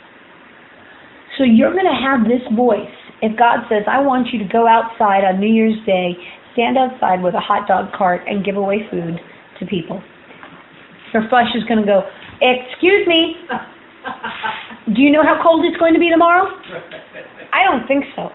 So you're going to have this voice. If God says, I want you to go outside on New Year's Day, stand outside with a hot dog cart and give away food to people. Your flesh is going to go, excuse me, do you know how cold it's going to be tomorrow? I don't think so.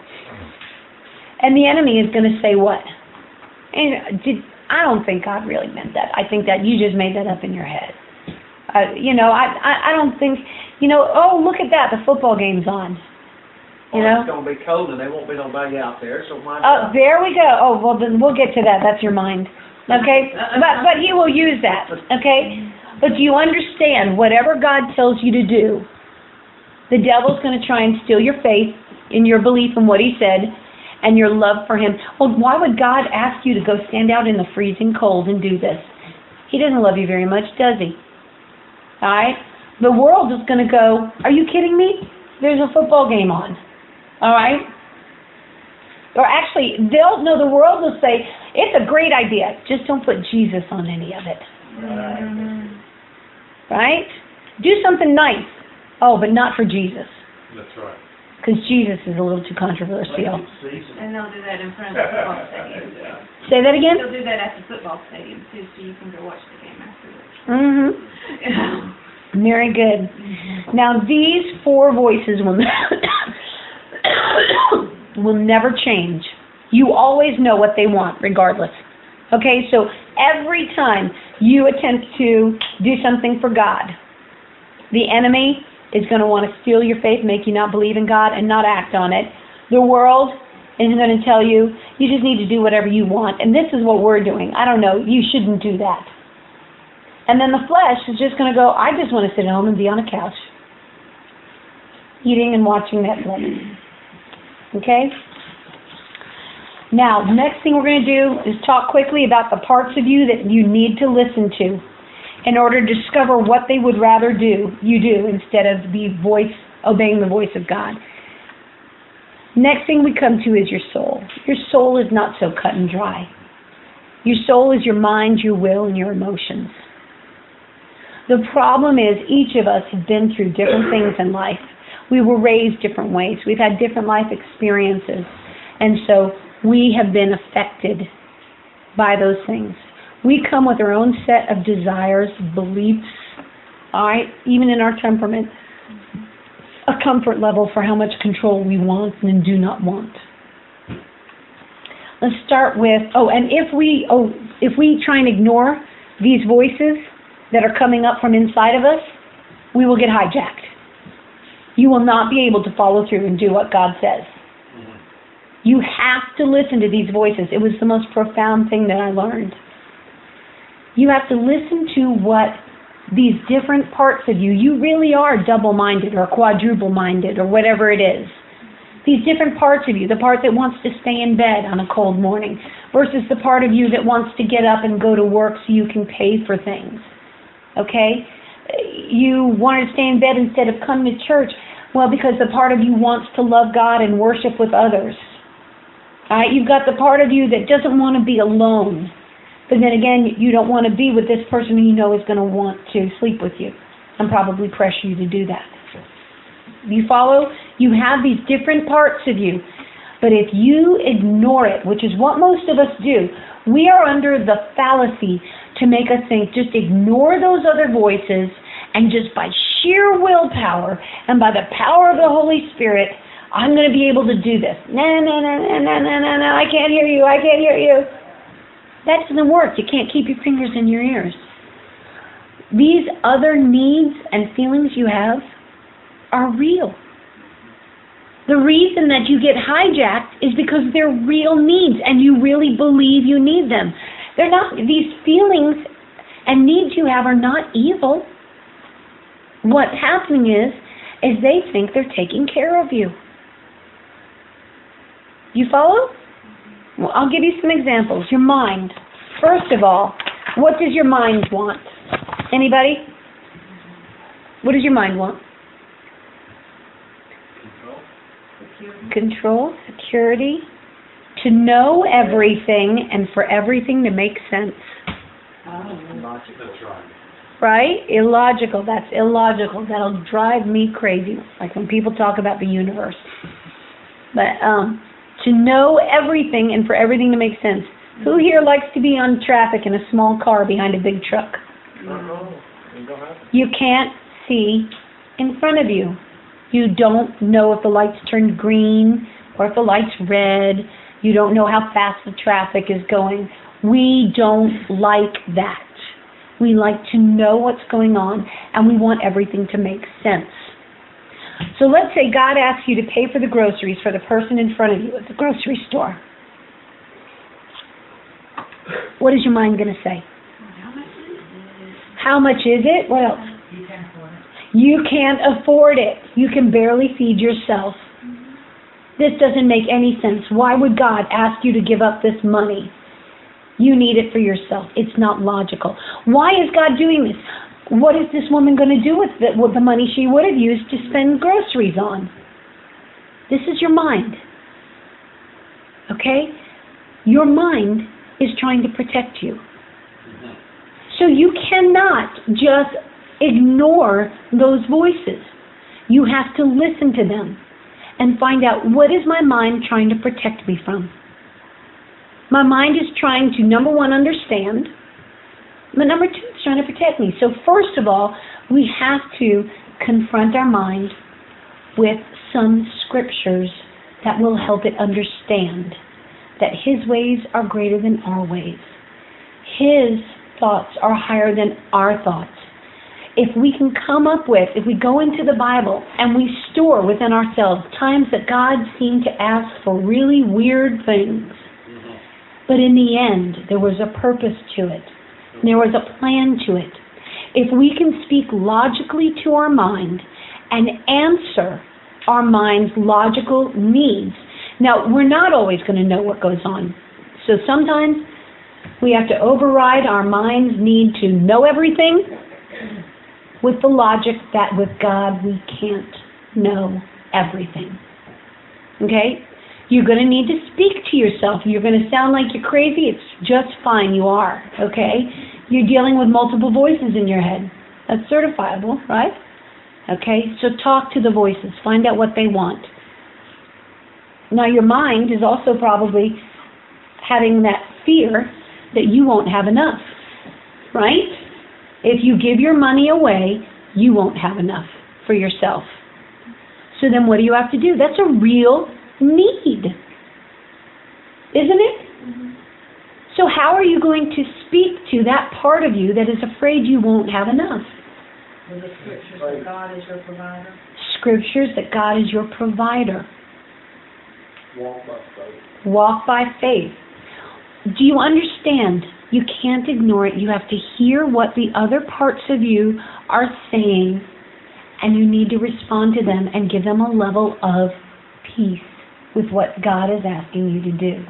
And the enemy is going to say what? And did, I don't think God really meant that. I think that you just made that up in your head. Uh, you know, I, I I don't think, you know, oh, look at that, the football game's on. You Well, know? it's going to be cold and there won't be nobody out there, so why Oh, not? there we go. Oh, well, then we'll get to that. That's your mind. Okay? But but he will use that. Okay? But do you understand, whatever God tells you to do, the devil's going to try and steal your faith in your belief in what he said and your love for him. Well, why would God ask you to go stand out in the freezing cold and do this? He doesn't love you very much, does he? All right? The world is going to go, are you kidding me? There's a football game on. All right? Or actually, they'll know the world will say, it's a great idea. Just don't put Jesus on any of it. Mm-hmm. Right? Do something nice. Oh, but not for Jesus. That's right. Because Jesus is a little too controversial. And they'll do that in front of the football stadium. Say that again? They'll do that at the football stadium too, so you can go watch the game afterwards. Mm-hmm. Very good. Now, these four voices will will never change. You always know what they want, regardless. Okay, so every time you attempt to do something for God, the enemy is going to want to steal your faith, make you not believe in God, and not act on it. The world is going to tell you, you just need to do whatever you want, and this is what we're doing. I don't know, you shouldn't do that. And then the flesh is just going to go, I just want to sit at home and be on a couch, eating and watching Netflix. Okay? Now, next thing we're going to do is talk quickly about the parts of you that you need to listen to in order to discover what they would rather do, you do, instead of the voice, obeying the voice of God. Next thing we come to is your soul. Your soul is not so cut and dry. Your soul is your mind, your will, and your emotions. The problem is each of us have been through different things in life. We were raised different ways. We've had different life experiences. And so we have been affected by those things. We come with our own set of desires, beliefs, all right, even in our temperament, a comfort level for how much control we want and do not want. Let's start with, oh, and if we, oh, if we try and ignore these voices that are coming up from inside of us, we will get hijacked. You will not be able to follow through and do what God says. You have to listen to these voices. It was the most profound thing that I learned. You have to listen to what these different parts of you, you really are double-minded or quadruple-minded or whatever it is. These different parts of you, the part that wants to stay in bed on a cold morning versus the part of you that wants to get up and go to work so you can pay for things. Okay? You want to stay in bed instead of come to church. Well, because the part of you wants to love God and worship with others. All right? You've got the part of you that doesn't want to be alone. But then again, you don't want to be with this person who you know is going to want to sleep with you and probably pressure you to do that. You follow? You have these different parts of you. But if you ignore it, which is what most of us do, we are under the fallacy to make us think, just ignore those other voices, and just by sheer willpower and by the power of the Holy Spirit, I'm going to be able to do this. No, no, no, no, no, no, no, no, I can't hear you, I can't hear you. That doesn't work. You can't keep your fingers in your ears. These other needs and feelings you have are real. The reason that you get hijacked is because they're real needs and you really believe you need them. They're not, these feelings and needs you have are not evil. What's happening is, is they think they're taking care of you. You follow? Well, I'll give you some examples. Your mind. First of all, what does your mind want? Anybody? What does your mind want? Control. Control, security, to know everything and for everything to make sense. Logical. That's right. Right? Illogical. That's illogical. That'll drive me crazy. Like when people talk about the universe. But um, to know everything and for everything to make sense. Who here likes to be on traffic in a small car behind a big truck? Uh-oh. Ain't gonna happen. You can't see in front of you. You don't know if the light's turned green or if the light's red. You don't know how fast the traffic is going. We don't like that. We like to know what's going on and we want everything to make sense. So let's say God asks you to pay for the groceries for the person in front of you at the grocery store. What is your mind going to say? How much is it? What else? You can't afford it. You can't afford it. You can barely feed yourself. This doesn't make any sense. Why would God ask you to give up this money? You need it for yourself. It's not logical. Why is God doing this? What is this woman going to do with the, with the money she would have used to spend groceries on? This is your mind. Okay? Your mind is trying to protect you. So you cannot just ignore those voices. You have to listen to them and find out, what is my mind trying to protect me from? My mind is trying to, number one, understand, but number two, it's trying to protect me. So first of all, we have to confront our mind with some scriptures that will help it understand that His ways are greater than our ways. His thoughts are higher than our thoughts. If we can come up with, if we go into the Bible and we store within ourselves times that God seemed to ask for really weird things, mm-hmm. but in the end there was a purpose to it. There was a plan to it. If we can speak logically to our mind and answer our mind's logical needs. Now, we're not always going to know what goes on. So sometimes we have to override our mind's need to know everything with the logic that with God we can't know everything. Okay? You're going to need to speak to yourself. You're going to sound like you're crazy. It's just fine. You are. Okay? You're dealing with multiple voices in your head. That's certifiable, right? Okay? So talk to the voices. Find out what they want. Now, your mind is also probably having that fear that you won't have enough, right? If you give your money away, you won't have enough for yourself. So then what do you have to do? That's a real need, isn't it? Mm-hmm. So how are you going to speak to that part of you that is afraid you won't have enough? Well, the scriptures that God is your provider. Scriptures that God is your provider. Walk by faith. Walk by faith. Do you understand? You can't ignore it. You have to hear what the other parts of you are saying, and you need to respond to them and give them a level of peace with what God is asking you to do.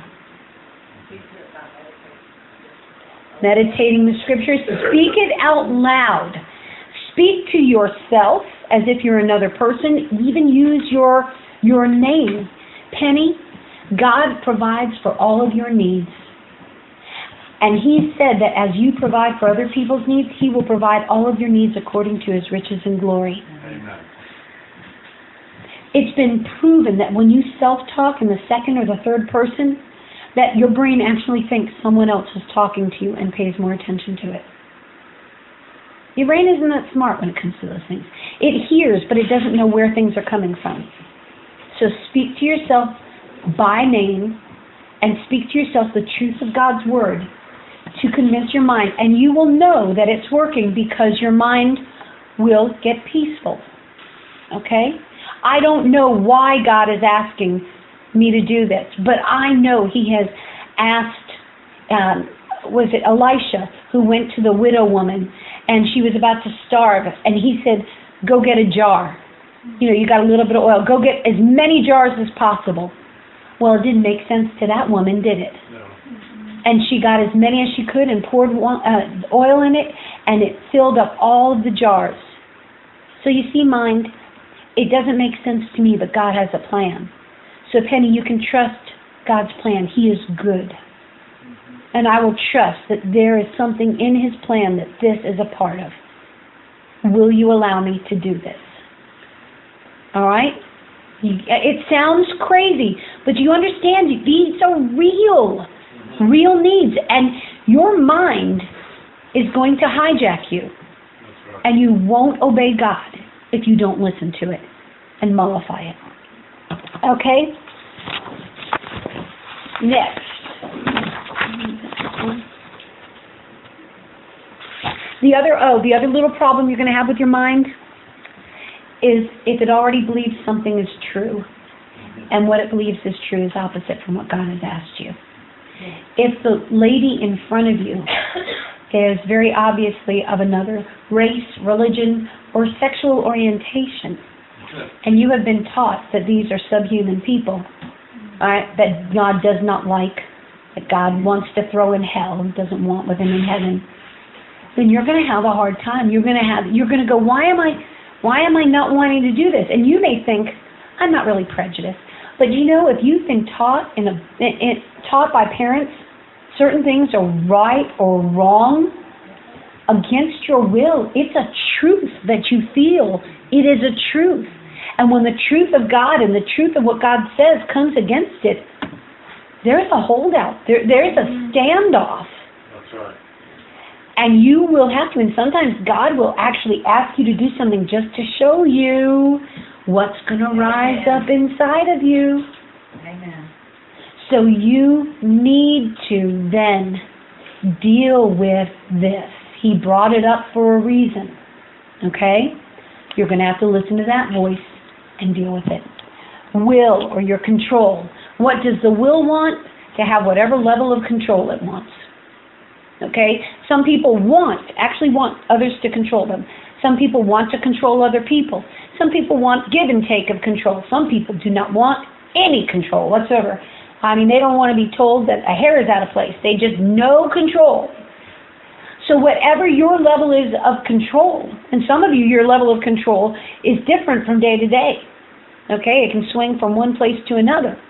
Meditating the scriptures. Speak it out loud. Speak to yourself as if you're another person. Even use your, your name. Penny, God provides for all of your needs. And He said that as you provide for other people's needs, He will provide all of your needs according to His riches and glory. Amen. It's been proven that when you self-talk in the second or the third person, that your brain actually thinks someone else is talking to you and pays more attention to it. Your brain isn't that smart when it comes to those things. It hears, but it doesn't know where things are coming from. So speak to yourself by name and speak to yourself the truth of God's Word to convince your mind. And you will know that it's working because your mind will get peaceful. Okay? I don't know why God is asking me to do this, but I know He has asked, um, was it Elisha, who went to the widow woman, and she was about to starve, and he said, go get a jar. You know, you got a little bit of oil. Go get as many jars as possible. Well, it didn't make sense to that woman, did it? No. And she got as many as she could and poured one, uh, oil in it, and it filled up all of the jars. So you see, mind, it doesn't make sense to me, but God has a plan. So, Penny, you can trust God's plan. He is good. And I will trust that there is something in His plan that this is a part of. Will you allow me to do this? All right? It sounds crazy, but you understand these are real, real needs. And your mind is going to hijack you. That's right. And you won't obey God if you don't listen to it and mollify it. Okay? Next. The other, oh, the other little problem you're going to have with your mind is if it already believes something is true, and what it believes is true is opposite from what God has asked you. If the lady in front of you is very obviously of another race, religion, or sexual orientation, and you have been taught that these are subhuman people, right, that God does not like, that God wants to throw in hell and doesn't want with Him in heaven, then you're going to have a hard time. You're going to have, you're going to go, why am I, why am I not wanting to do this? And you may think, I'm not really prejudiced. But you know, if you've been taught in a, in, taught by parents, certain things are right or wrong against your will, it's a truth that you feel. It is a truth. And when the truth of God and the truth of what God says comes against it, there's a holdout. There, there's a standoff. That's right. And you will have to, and sometimes God will actually ask you to do something just to show you what's going to rise up inside of you. Amen. So you need to then deal with this. He brought it up for a reason. Okay? You're going to have to listen to that voice and deal with it. Will, or your control. What does the will want? To have whatever level of control it wants. Okay? Some people want, actually want others to control them. Some people want to control other people. Some people want give and take of control. Some people do not want any control whatsoever. I mean, they don't want to be told that a hair is out of place. They just no control. So whatever your level is of control, and some of you, your level of control is different from day to day. Okay? It can swing from one place to another.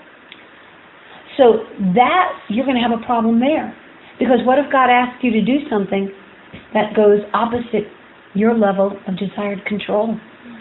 So that, you're going to have a problem there. Because what if God asks you to do something that goes opposite your level of desired control?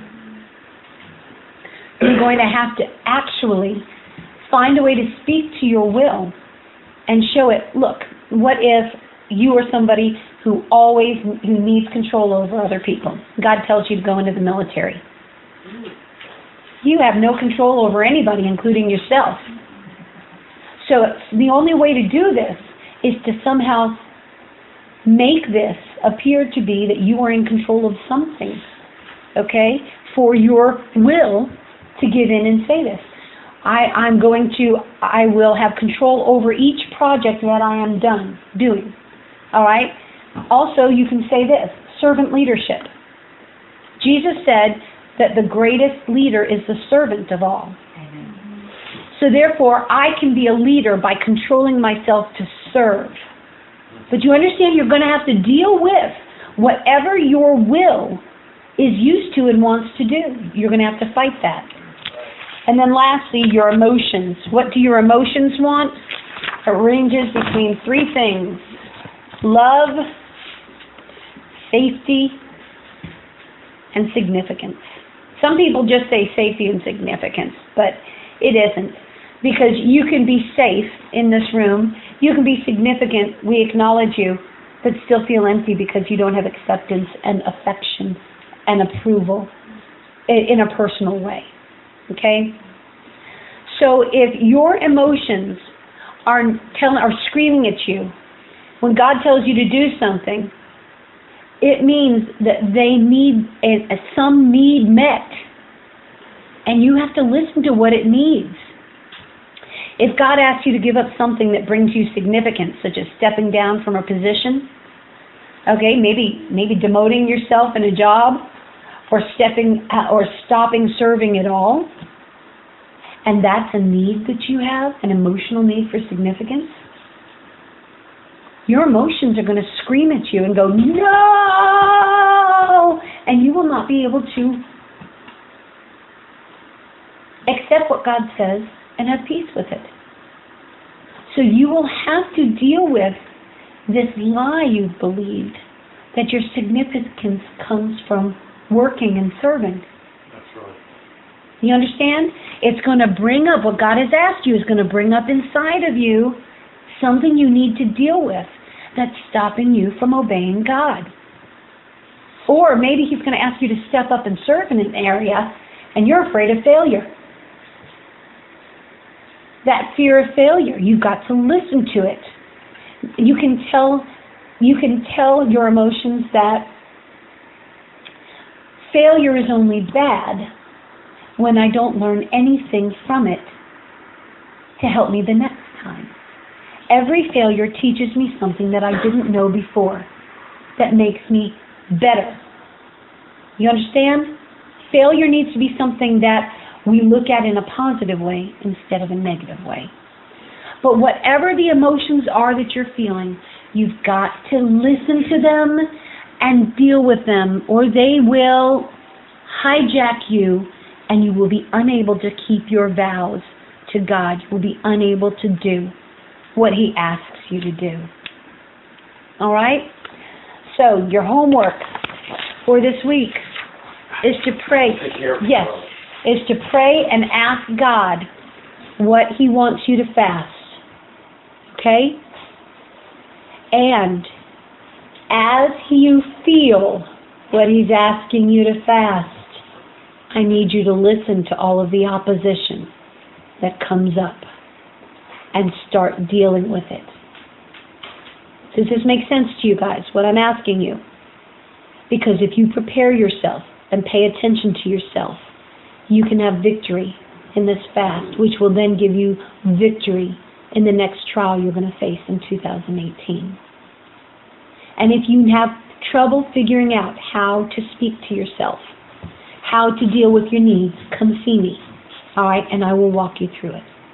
You're going to have to actually find a way to speak to your will and show it. Look, what if you are somebody who always who needs control over other people? God tells you to go into the military. You have no control over anybody, including yourself. So the only way to do this is to somehow make this appear to be that you are in control of something, okay, for your will to give in and say this. I, I'm going to, I will have control over each project that I am done doing, all right? Also, you can say this, servant leadership. Jesus said that the greatest leader is the servant of all. So therefore, I can be a leader by controlling myself to serve. But you understand you're going to have to deal with whatever your will is used to and wants to do. You're going to have to fight that. And then lastly, your emotions. What do your emotions want? It ranges between three things. Love, safety, and significance. Some people just say safety and significance, but it isn't. Because you can be safe in this room, you can be significant, we acknowledge you, but still feel empty because you don't have acceptance and affection and approval in a personal way. Okay? So if your emotions are telling, are screaming at you, when God tells you to do something, it means that they need a, a, some need met. And you have to listen to what it needs. If God asks you to give up something that brings you significance, such as stepping down from a position, okay, maybe maybe demoting yourself in a job, or stepping or stopping serving at all, and that's a need that you have, an emotional need for significance, your emotions are going to scream at you and go, no! And you will not be able to accept what God says and have peace with it. So you will have to deal with this lie you've believed, that your significance comes from working and serving. That's right. You understand? It's going to bring up, what God has asked you is going to bring up inside of you something you need to deal with that's stopping you from obeying God. Or maybe He's going to ask you to step up and serve in an area and you're afraid of failure. That fear of failure, you've got to listen to it. You can tell, you can tell your emotions that failure is only bad when I don't learn anything from it to help me the next time. Every failure teaches me something that I didn't know before that makes me better. You understand? Failure needs to be something that we look at in a positive way instead of a negative way. But whatever the emotions are that you're feeling, you've got to listen to them and deal with them, or they will hijack you and you will be unable to keep your vows to God. You will be unable to do what He asks you to do. All right? So your homework for this week is to pray. Take care of yes, is to pray and ask God what He wants you to fast. Okay? And as you feel what He's asking you to fast, I need you to listen to all of the opposition that comes up and start dealing with it. Does this make sense to you guys, what I'm asking you? Because if you prepare yourself and pay attention to yourself, you can have victory in this fast, which will then give you victory in the next trial you're going to face in two thousand eighteen. And if you have trouble figuring out how to speak to yourself, how to deal with your needs, come see me, all right, and I will walk you through it.